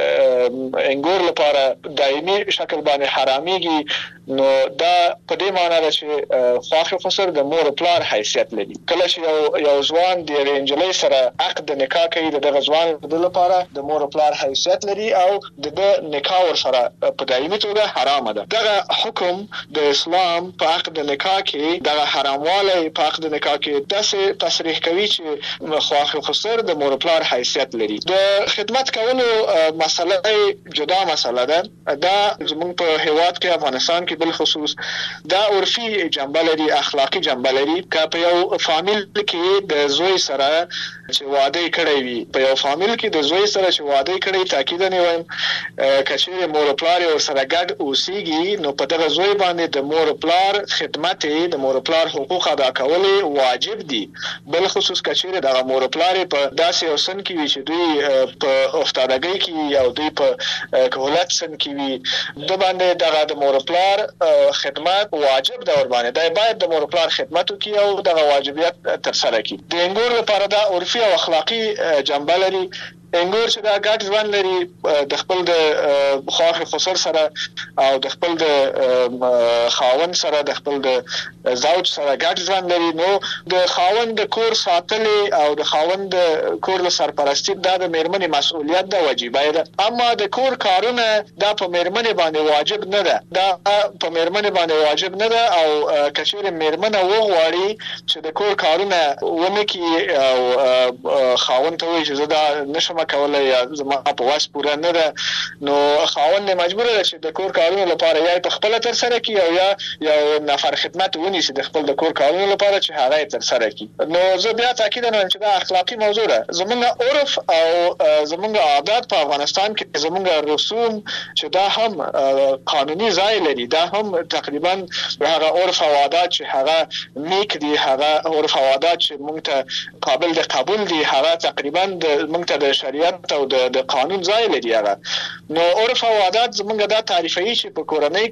انګور لپاره دایمي شکل باندې حراميږي نو دا په دې معنی ده چې خواخ او خسر د مور پلار حیثیت لري کله چې یو ځوان د رنجلې سره عقد د نکاح کوي د ځوان د لپاره د مور پلار حیثیت لري او د نکاح ور سره په دایمي توګه حرام ده دغه حکم د اسلام په عقد د نکاح کې دغه حرامواله په عقد د نکاح کې داسې تصریح کوي چې خواخ خسر د مور پلار حیثیت لري د خدمت کولو مسله جدا مسله ده دا زموږ په هیواد کې افغانستان کې بل خصوص دا عرفي جنبه لري اخلاقی جنبه لري که په یو فامیل کې د زوی سره چې واده کړی وي په یو فامیل کې د زوی سره چې واده کړی تاکید نه وایم کچې مور پلار او سره ګډ اوسېږي نو په دغه زوی باندې د مور پلار خدمت د مور پلار حقوق ادا کول واجب دي بل خصوص کچې د مور پلار په داسې اوسن کې وي چې دوی په افتادګۍ کې او دوی په کهولت سن کې وي د باندې د مور پلار خدمت واجب ده ور باندې دا باید د مور پلار خدمت وکړي او د واجبیت تر سره کړي د انګور لپاره دا عرفي او اخلاقی جنبه لري انګور چې دا ګډ ژوند لري د خپل د خواخ خسر سره او د خپل د خاوند سره د خپل د زوج سره ګډ ژوند لري نو د خاوند د کور ساتل او د خاوند د کور له سرپرستی دا د میرمنې مسؤلیت ده واجبای ده اما د کور کارونه دا په میرمنې باندې واجب نه ده دا په میرمنې باندې واجب نه ده او کچېره میرمنه وغواړي چې د کور کارونه ونکړي او خاوند ته وایي چې زه دا نشم کولای یا زما په واس پوره نه ده نو خاوند مجبور دی چې د کور کارونو لپاره یا په خپل تر سره کوي او یا یو نفر خدمت ونیسي د خپل د کور کارونو لپاره چې هغه تر سره کوي نو زه بیا تاکید نه چې دا اخلاقی موضوع ده زمونږ عرف او زمونږ عادت په افغانستان کې زمونږ رسوم چې دا هم قانوني ځای لري دا هم تقریبا هغه عرف او عادت چې هغه نیک دي هغه عرف او عادت چې مونږ ته قابل د قبول دي هغه تقریبا مونږ ته د شریعت او د قانون ځای لري هغه نو عرف او عادت زمونږ دا تعریفي چې په کورنۍ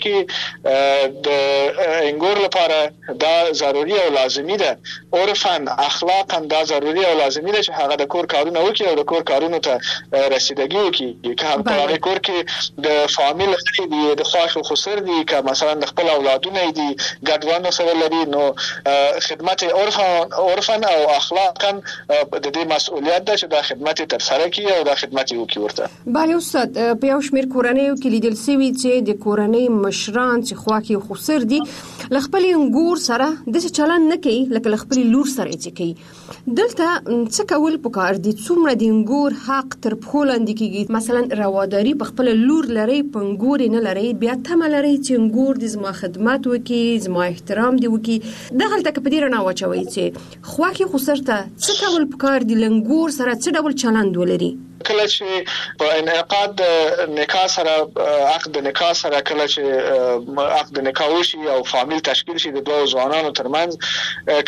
کې د انګور لپاره دا ضروري او لازمي ده عرفاً اخلاقاً دا ضروري او لازمي ده چې هغه د کور کارونه وکړي او د کور کارونو ته رسیدګي وکړي که هم په کور کې د فامیل دي د خواخ او خسر دي که مثلا د خپل اولادونه دي ګډوانو سره لري نو خدمت عرفاً او اخلاقاً د دې مسؤلیت ده چې دا خدمت تر سره کی او د خدمت یو کی ورته بله استاد په یو شمیر کورنیو کې لیدل شوی چې د کورنۍ مشران چې خواکی او خسر دي لخپل انګور سره د چلن نه کوي لکه خپل لور سره چې کوي دلته څه کول پکار دي څومره د انګور حق تر پخولاندې کیږي مثلا رواداری په خپل لور لري په انګور نه لري بیا تمه لري چې انګور د زما خدمت وکي زما احترام دی وکي دغه تک په دې رڼا واچوي چې خواکی خسر ته څه کول پکار دي لنګور سره څه ډول چلند ولري کله چې په انعقاد نکاح سره عقد نکاح سره کله چې عقد نکاح وشي او فامیل تشکیل شي د دوه ځوانانو ترمنځ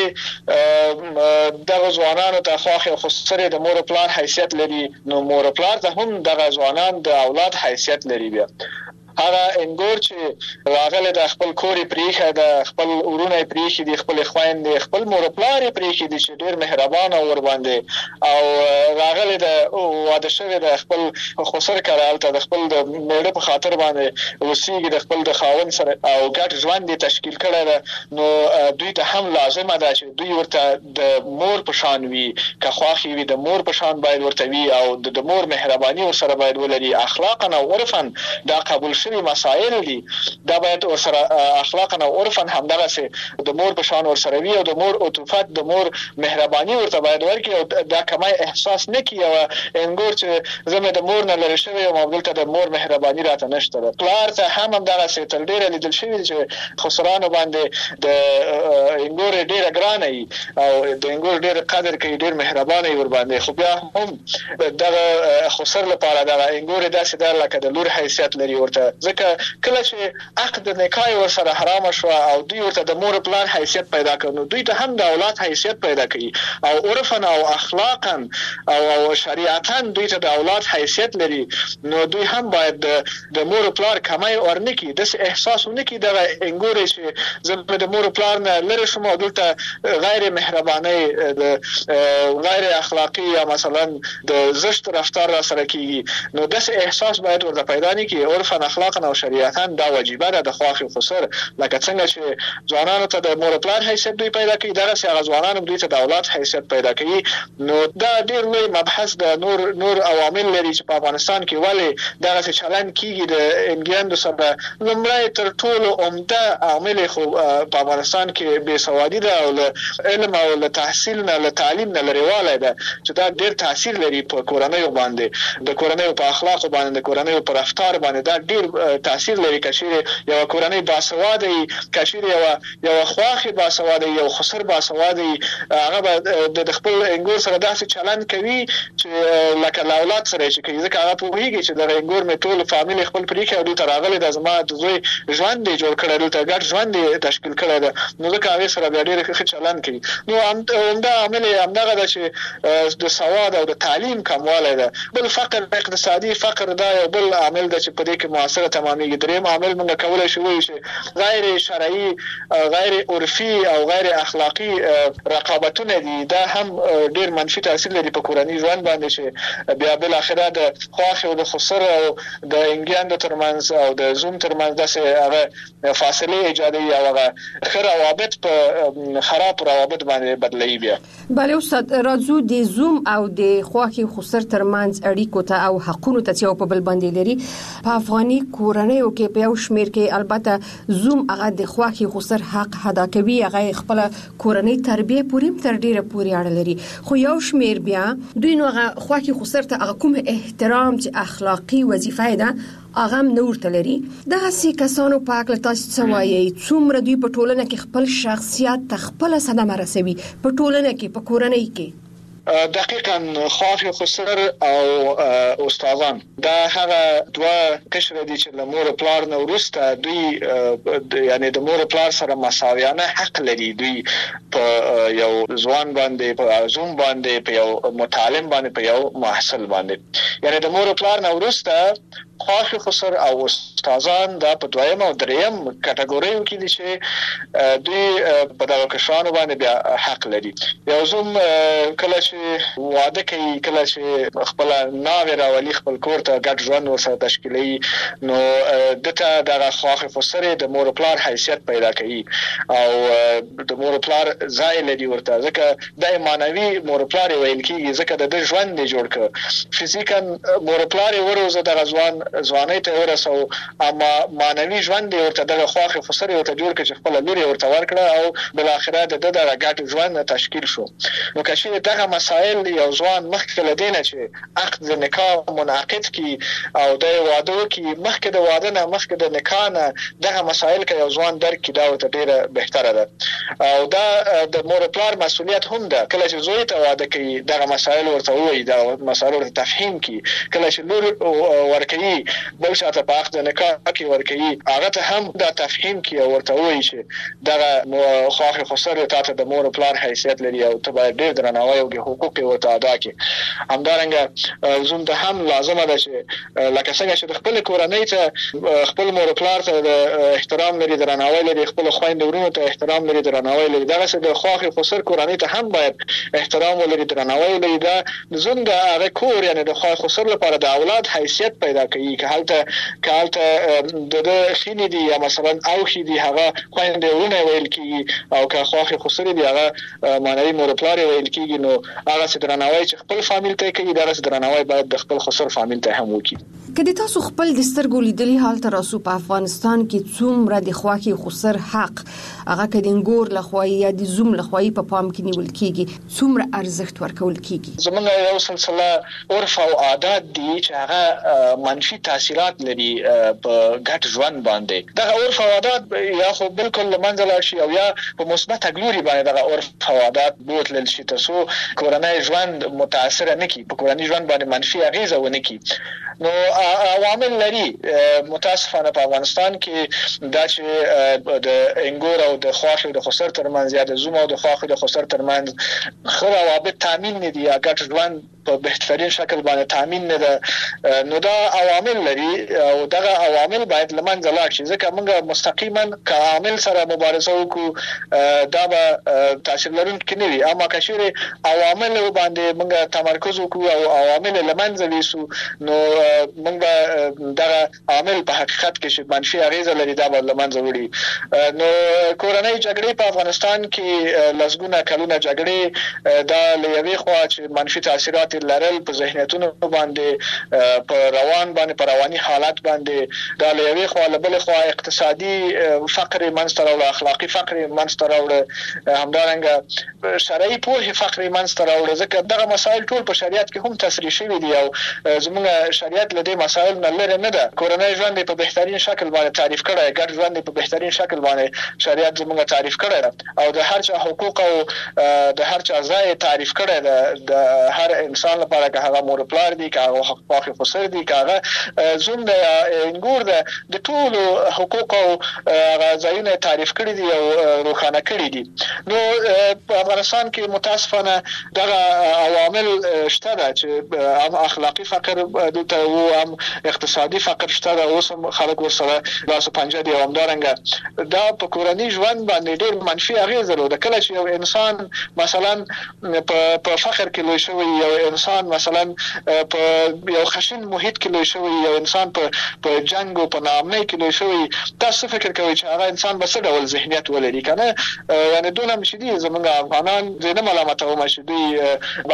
کچېره دغه ځوانانو ته خواخ او خسر د مور پلار حیثیت لري نو مور پلار ته هم دغه ځوانان د اولاد حیثیت لري بیا هغه انګور چې راغله د خپل کوري پریخه د خپل ورونه پریخي د خپل خويندې خپل مور پلار پریخي د ډېر مهربان او ور باندې او راغله د واده شوی د خپل خسر کړهالته د خپل د میړه په خاطر باندې وسیږي د خپل د خاون سره او ګډ ژوند تشکیل کړی نو دوی ته هم لازمه ده چې دوی ورته د مور په شان وي که خواخي وي د مور په شان باید ورته وي او د مور مهرباني ور سره باید ولري اخلاقا او عرفا دا قبول شوی مسائل دي دا باید ور سره اخلاقا او عرفا همدغه سي د مور په شان ور سره وي او د مور عطوفت د مور مهرباني ورته باید ورکړي او دا کمای احساس نه کوي او انګور چې زموږ د مور نه لری شوی او مبدل ته د مور مهرباني راته نشته پلار ته هم همدغه سي تل ډیر لیدل شوی چې خسرانو باندې د انګور ډیر ګرانه او د انګور ډیر قدر کوي ډیر مهربانه ور باندې خو بیا هم دغه خسر لپاره د انګور داسې د لکه د لور حیثیت لري ورته ځکه کله چې عقد نکاح ور سره حرام شو او دوی ورته د مور پلان حیثیت پیدا کړي دوی ته هم د اولاد حیثیت پیدا کوي او عرفا او اخلاقا او شریعتا دوی ته د اولاد حیثیت لري نو دوی هم باید د مور پلان کمای ورنکي د احساس ونکي د انګور چې زموږ د مور پلان نه لری شمو دلته غیر مهرباني د غیر اخلاقی یا مثلا د زشت رفتار را سره کیږي نو د احساس باید ورته پیدا نه کی عرفا اخلاقا او شریعتا دا واجبه ده د خواخي خسر لکه څنګه چې ځوانانو ته د مور پلان حیثیت دوی پیدا کوي دا چې هغه ځوانانو دوی ته د اولاد حیثیت پیدا کوي نو دا ډیر لوی مبحث د نور عوامل لري چې په افغانستان کې ولې دا څه چلن کیږي د انګیاندو سره لمړی تر ټولو عمده عامل خو په افغانستان کې بے سوادي ده او علم او تحصیل نه تعلیم نه لريواله ده چې دا ډیر تاثیر لري په کورنۍ باندې د کورنۍ په اخلاق باندې د کورنۍ په رفتار باندې دا ډیر تاثیر لري کشیر یو کورنۍ باسواده کشیر یو خواخي باسواده یو خسر باسواده هغه د خپل انګور سره داسې چلن کوي چې لکه اولاد سره چې کوي ځکه هغه پوهیږي چې د انګور می ټول فامیل خپل پریخه او د راغلي د زما د زوی ژوند جوړ کړل ته ګډ ژوند تشکیل کړل نو ځکه هغه سره ډیر ښه چلن کوي نو همدا عامل همدغه د چې د سواد او د تعلیم کمواله ده بل فقر اقتصادي فقر دا یو بل عامل ده چې په دې کې موثره تمامېږي دریم عامل موږ کولای شو چې غیر شرعي غیر عرفي او غیر اخلاقی رقابتونه دي دا هم ډیر منفي تاثیر لري په کورنۍ ژوند باندې چې بیا بل اخره د خواخ او د خسر او د انګیاندو ترمنځ او د زوم ترمنځ داسې هغه فاصله ایجادوي او هغه خیر روابط په خراب روابط باندې بدلوي بیا بله استاد راځو د زوم او د خواخي خسر ترمنځ اړیکو ته او حقونو ته چې په بل باندې لري په افغاني کورنیو کې په یو شمیر کې البته زوم هغه د خواخي خسر حق ادا کوي هغه خپل کورنۍ تربیه پورې تر ډیره پورې اړه لري خو یو شمیر بیا دوی نو هغه خواخي خسر ته هغه کوم احترام چې اخلاقی وظیفه ده هغه نور تلري دا سي کسانو په اړه تاسو څه وایي څومره دوی په ټولنه کې خپل شخصیت خپل صدمه رسوي په ټولنه کې په کورنۍ کې دقیقاً خواخي خسر او استادان دا هغه دوا قشر دي چې د مور پلار نه ورسته دوی یعنی د مور پلار سره مساویانه حق لري دوی په یو ځوان باندې په زوم باندې په یو متعلم باندې په یو محصل باندې یعنی د مور پلار نه ورسته خواخي خسر او استادان دا په دویم او دریم کټګوریو کې دي چې دوی په دغه کشانو باندې بیا حق لري یو زوم کله چې واده کوي کله چې خپل ناوې راولي خپل کور ته ګډ ژوند ورسره تشکیلوي نو دته دغه خواخي خسر د مور پلار حیثیت پیدا کوي او د مور پلار ځای لري ورته ځکه د مانوي مور پلار ویل کیږي ځکه د ژوند نه جوړ ک فزیکا مور پلار ورزه د ځوانۍ ته ورسو اما مانوي ژوند ورته د خواخي خسر ورته جوړ ک چې خپل لوري ورته ورکړه او بل اخره د ګډ ژوند تشکیل شو نو کله دغه مسائل یو ځوان مخکې لدینه چې عقد نکاح منعقد کی او د واده کی مخکې د واده نه مخکې د نکاح نه دغه مسائل کې یو ځوان درک کی دا ته ډیره بهتره ده او دا د مور پلار مسؤلیت هم ده کله چې زوی ته واده کوي دغه مسائل ورته وایي دا مسائل ورته تفهیم کی کله چې لور ورکوي بل شاته په عقد نکاح کې ورکوي هغه ته هم دا تفهیم کی ورته وایي چې دغه خواخي خسر ته د مور پلار حیثیت لري او ته باید ډیر درناوی او حقوق ورته ادا کړي. همدارنګه زوم ته هم لازمه ده چې لکه څنګه چې د خپل کورنۍ ته خپل مور پلار ته د احترام لري، درناوی لري، خپل خويند ورونو ته احترام لري، درناوی لري، دغه څه د خواخي خسر کورنۍ ته هم باید احترام ولري، درناوی لري. دا زوم د هغه کور یعنی د خواخي خسر لپاره د اولاد حیثیت پیدا کوي. که هلته د خینې دي یا مثلا او خې دي هغه خويند ورونه ویل کیږي، او که خواخي خسر دي هغه معنوي مور پلار ویل کیږي. نو هغه څه درناوی چې خپل فامیل ته کوي، دا څه درناوی باید د خپل خسر فامیل ته هم وکړي. کله تاسو خپل د سترګو لیدلې حال تر اوسه په افغانستان کې څومره د خواخي خسر حق هغه کډینګور لخوا یا د زوم لخوا په پام کې نیول کیږي، څومره ارزښت ورکول کیږي؟ زمونږ یو سلسله عرف او عادات دي چې هغه منفي تاثیرات لري په ګډ ژوند باندې. دا عرف او عادات یا خو بالکل منځ لا شي او یا په مثبت ګلوري باندې دا عرف او عادات بوتل شي تاسو کورنۍ ژوند متاثر نه کی، په کورنۍ ژوند باندې منفي اغیزه ونه کی. نو عوامل لري متاسفانه په افغانستان کې دا چې د انګور او د خواخي د خسر ترمنځ یا د زوم او د خواخي د خسر ترمنځ خره روابط تامین نه دي یا ګډ ژوند په بهترین شکل باندې تامین نه ده. نو دا عوامل لري او دغه عوامل باید لمنځه لاړ شي، ځکه موږ مستقیما که عامل سره مبارزه وکړو دا به تاثیر لرونکي نه وي. اما که چیرې عوامل باندې موږ تمرکز وکړو او عوامل لمنځه ویسو، نو موږ به دغه عامل په حقیقت کې چې منفي اغیزه لري دا به لمنځه وړي. نو کورنۍ جګړې په افغانستان کې لسګونه کلونه جګړې دا لوي خو چې منفي تاثیرات لرل په ذهنیتونو باندې، په روان باندې، په رواني حالت باندې دا لوي خو له بل خو اقتصادي فقر منځته راوړي، اخلاقی فقر منځته راوړي، همدارنګه شرعي پوهه فقر منځته راوړي. ځکه دغه مسائل ټول په شریعت کې هم تصریح شوي دي او زموږ شریعت له دې مسائل نه لري نه ده. کورنۍ ژوند په بهترین شکل باندې تعریف کړی، ګډ ژوند په بهترین شکل باندې شریعت زموږ تعریف کړی او د هر چا حقوق او د هر چا ځای تعریف کړی ده. د هر انسان لپاره که هغه مور پلار دي، که هغه خواخي خسر دي، که هغه زوم د انګور ده، د ټولو حقوق او ځایونه تعریف کړی دي او روښانه کړی دي. نو په افغانستان کې متاسفانه دغه عوامل شته ده چې اخلاقی فقر دلته او هم اقتصادي فقر شته ده، اوس هم خلک ورسره لاس پنجه دي. همدارنګه دا په کورنۍ ژوند باندې ډېر منفي اغیز لري. کله چې یو انسان مثلا په فقر کې لوی شوی، یو انسان مثلا په یو خشن محیط کې لوی شوی، یو انسان په جنگ او په ناامنۍ کې لوی شوی، تاسو فکر کوئ چې هغه انسان به څه ډول ذهنیت ولري؟ کنه یعنی دونه مشدي زمونږ افغانان زنه ملامتوم چې دوی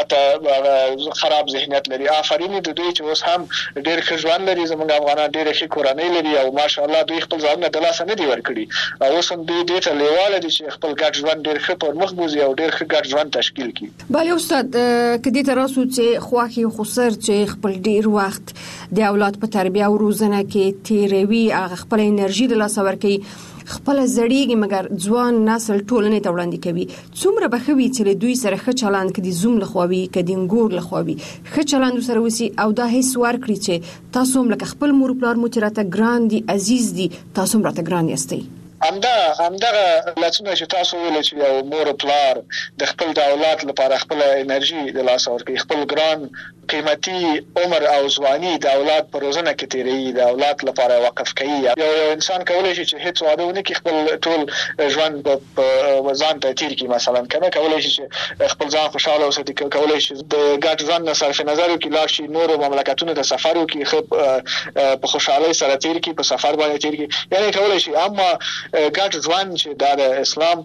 به خراب ذهنیت لري. آفرین د دوی چې اوس هم ډېر ښه ژوند لري، زمونږ افغانان ډېر ښه کورنۍ لري او ماشاءالله دوی خپل ځانونه د لاسه نه دي ورکړي او اوس هم دوی دې ته لیواله دي چې خپل ګډ ژوند ډېر ښه پر مخ بوزي او ډېر ښه ګډ ژوند تشکیل کړي. بله استاد، کدی تر اوسه چې خواخي خسر چې خپل ډیر وخت د اولاد په تربیه او روزنه کې تیروي، هغه خپل انرژي د لاسه ورکوي، خپل زړیږي مګر ځوان نسل ټولنې ته وړاندې کوي، څومره بخوي چې دوی سره ښه چلند کړي، زوم لخواوي کدي انګور لخواوي ښه چلند سره وسی او دا هیڅ ورکړي چې تاسو هم لکه خپل مور پلار مو چې راته ګران دي، عزیز دي، تاسو هم راته ګران یاستئ. همدغه لڅونه چې تاسو ویل چې یو مور پلار د خپل د اولاد لپاره خپل انرژي د لاس ورکړي، خپل ګران قیمتي عمر او ځواني د اولاد په روزنه کې تیری، د اولاد لپاره وقف کوي. یو انسان کولای شي چې هیڅ واده ونه کړي، خپل ټول ژوند په ځان ته تیر کړي. مثلا کنه کولای شي چې خپل ځان خوشاله اوساتي، کولای شي د ګډ ژوند نه صرف نظر وکړي، لاړ شي نور مملکتونو ته سفر وکړي، په خوشحالۍ سره تیر کړي، په سفر باندې تیر کړي، یعنی کولای شي. اما ګډ ژوند چې د اسلام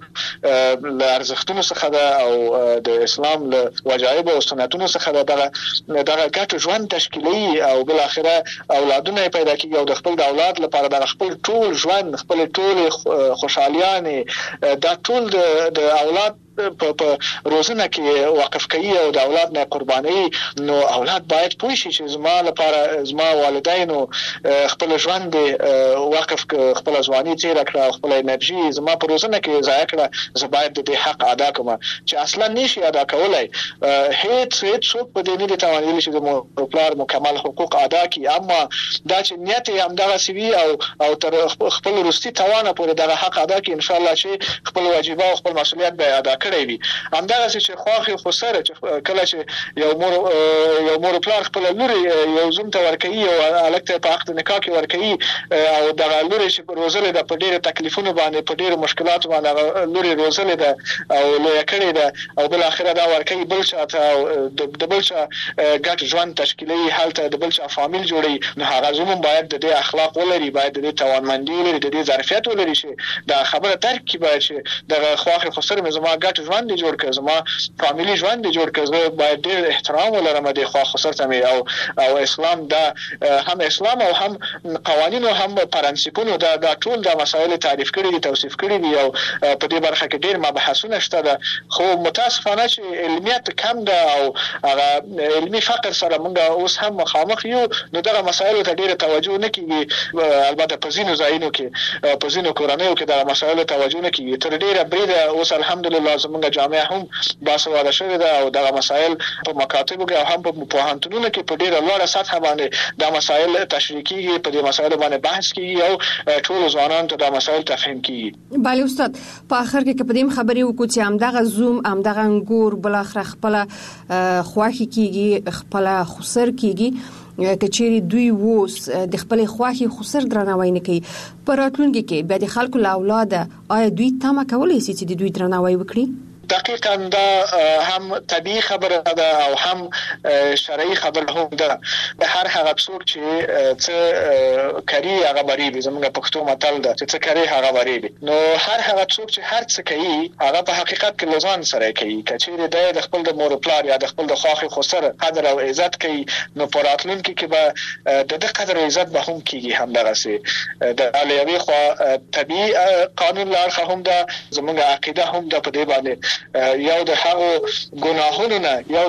له ارزښتونو څخه ده او د اسلام له وجایب او سنتونو څخه ده، دغه ګډ ژوند تشکیلي او بل اخره اولادونه پیدا کیږي او د خپل د اولاد لپاره د خپل ټول ژوند، خپل ټول خوشحالیانه دا ټول د اولاد په روزنه کې وقف کوي او د اولاد نه قرباني. نو اولاد باید پوه شي چې زما لپاره زما والدینو خپل ژوند وقف خپل ځواني تیر کړه، خپل انرژي زما په روزنه کې ضایع کړه، زه باید د حق ادا کوم چې اصلا نشي ادا کولای. هیڅ څوک په دې نه توانایي چې د مور پلار مکمل حقوق ادا کړي، اما دا چې نیت یې همدغه سوي او تر خپل وروستي توانه پورې د حق ادا کړي، ان شاء الله چې خپل واجبات او خپل مسؤلیت به ادا کړي. کړی وي. همدغه چې خواخي خو سره چې کله چې یو مور پلار خپل لوري یو زوم ته ورکوي او الکته په عقد نکاح کې ورکوي او دغه لوري چې روزل د په ډیره تکلیفونو باندې په ډیره مشکلاتو باندې لوري روزل ده او لوی کړی ده او بل اخره دا ورکوي بل چاته د بل چا ګټ ژوند تشکیلي حالت د بل چا فامیل جوړي. نو هغه زمون باید د اخلاق ولري، باید د توانمندي ولري، د ظرفیت ولري چې دا خبره ترک کی باید چې د خواخي خسر مې زما ګټ ژوند جوړ کړ، زما فامیلی ژوند جوړ کړ، زه باید ډېر احترام ولرم د خواخي خسر ته او اسلام دا هم اسلام او هم قوانين او هم پرنسپونو دا ټول د مسایل تعریف کړي دي، توصیف کړي دي او په دې برخه کې ډېر مباحثونه شته ده. خو متاسفانه چې علمیت کم ده او هغه علمي فقر سره موږ اوس هم مخامخ یو، نو دغه مسایل ته ډېر توجه نه کیږي. البته په ځینو ځایونو کې په ځینو کورنیو کې دغه مسایل توجه نه کیږي. تر ډېره بریده اوس الحمدلله زموږ جامعه هم باسواده شوې ده او دغه مسایل په مکاتبو کې او هم په پوهنتونونو کې په ډېره لوړه سطح باندې دا مسایل تشریح کیږي، په دې مسایل باندې بحث کیږي او ټول ځوانانو ته دا مسایل تفهیم کیږي. بله استاد، په اخر کې په دې خبرې وکړو چې همدغه زوم همدغه انګور بل اخر خپل خواخي کیږي، خپل خسر کیږي، کچېری دوی ووس د خپل خواخي خسر درناوی نه کوي، پر راتلونکي کې به د خلکو له اولاده آیا دوی تمه کولی شي چې د دوی درناوی وکړي؟ دقیقاً دا هم طبیعي خبره ده او هم شرعي خبره هم ده. هر هغه څوک چې څه کوي هغه بریبي، زموږ پښتو متل ده چې څه کوي هغه بریبي. نو هر هغه څوک چې هر څه کوي هغه په حقیقت کې لزان سره کوي. کچېره د خپل د مور پلار یا د خپل د خواخي خسر قدر او عزت کوي، نو په راتلونکي کې به د قدر او عزت به هم کیږي. همدغه سي د علیوي خو طبیعي قانون لارخه هم ده، زموږ عقیده هم ده په دې باندې یو د هغو ګناهونو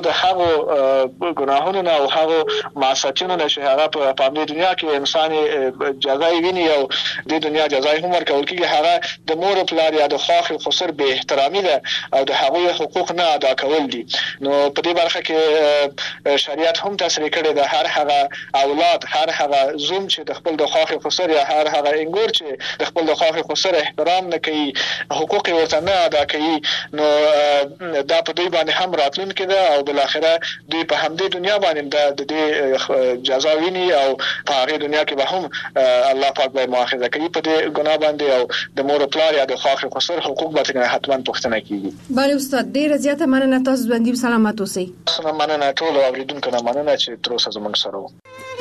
نه او هغو معصیتونو نه چې هغه په دې دنیا کې انسان جزای ویني او د دنیا جزای هم ورکول کیږي، هغه د مور پلار یا د خواخي خسر به احترامي ده او د هغوی حقوق نه ادا کول دي. نو په دې برخه کې شریعت هم تصریح کړی ده هر هغه اولاد، هر هغه زوم چې د خپل د خواخي خسر یا هر هغه انګور چې د خپل د خواخي خسر احترام نه کوي، حقوق ورته نه ادا کوي، نو دا په دوی باندې هم راتلونکي ده او بل اخره دوی په همدې دنیا باندې د دې جزا ویني او په هغه دنیا کې به هم الله پاک به مؤاخذه کوي په دې ګناه باندې او د مور پلار یا د خواخي خسر حقوق به حتما پوښتنه کیږي. بله استاد، ډیره زیاته مننه، تاسو باندې سلامات اوسئ. مننه ټول اوریدونکو نه مننه چې تر اوسه زموږ سره وو.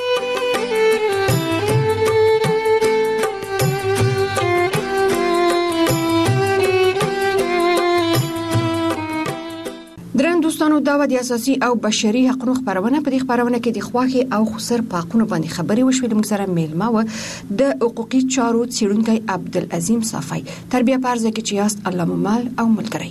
درن دوستانو، دا د اساسي او بشري حقوقو خبرونه په دې خبرونه کې د خواخي او خسر په حقوقو باندې خبري وشوې. موږ سره میلمه و د حقوقي چارو څېړونکی عبدالعظیم صافی. تربیه پرځه کې چې یاست الله ممال او ملګری.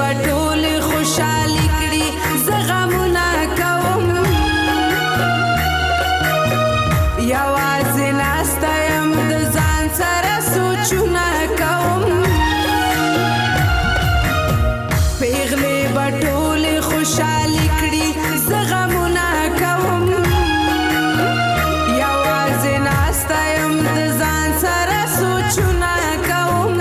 بټول خوشالي کړي زغمونه کوم یوازې ناسته یم د ځان سره سوچونه کوم پیغلې بټول خوشالي کړي زغمونه کوم یوازې ناسته یم د ځان سره سوچونه کوم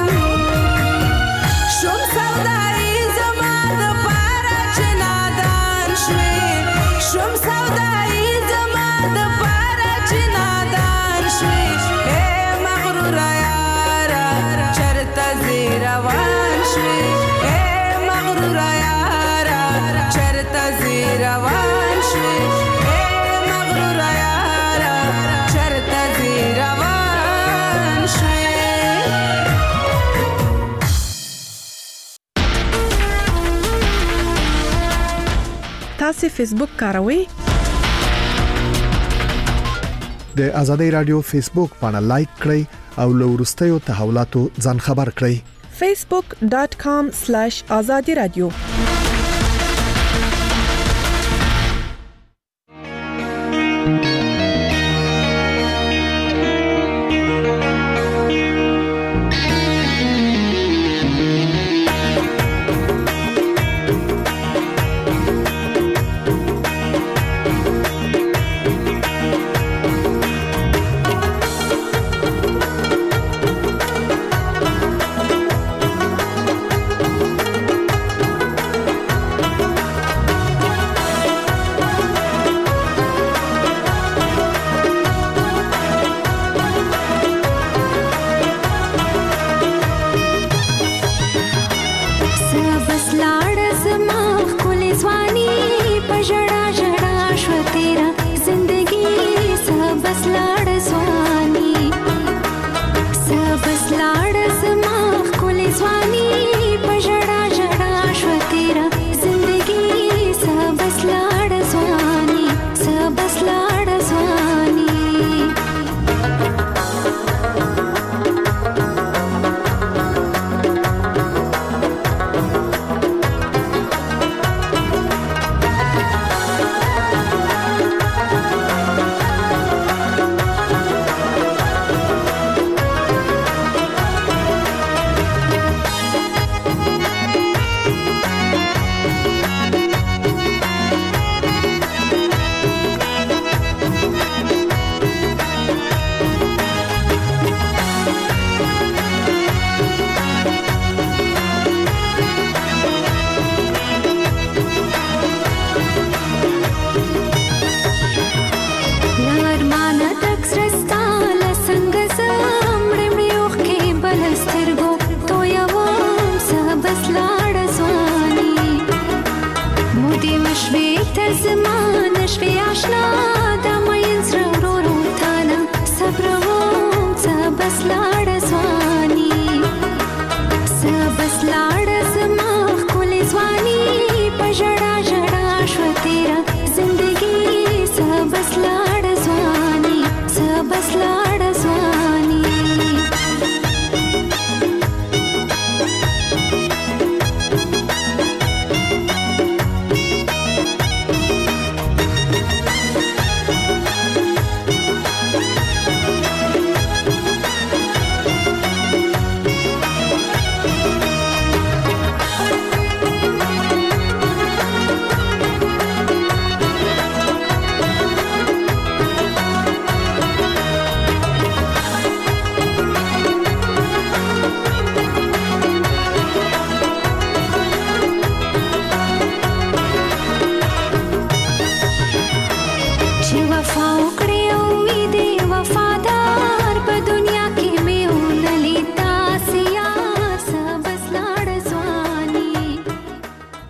شوم سودایي زما د پاره چې نادان شوې شوم سودایي زما د پاره چې نادان شوې اے مغروره یاره چرته ځې روان شوې اے مغروره یاره چرته ځې روان شوې اے مغروره یاره چرته ځې روان شوې تاسو فیسبوک کاروئ؟ د ازادي رادیو فیسبوک باندې لایک کړئ او له وروستیو تحولاتو ځان خبر کړئ. facebook.com/azadiradio زمان شوي آشنا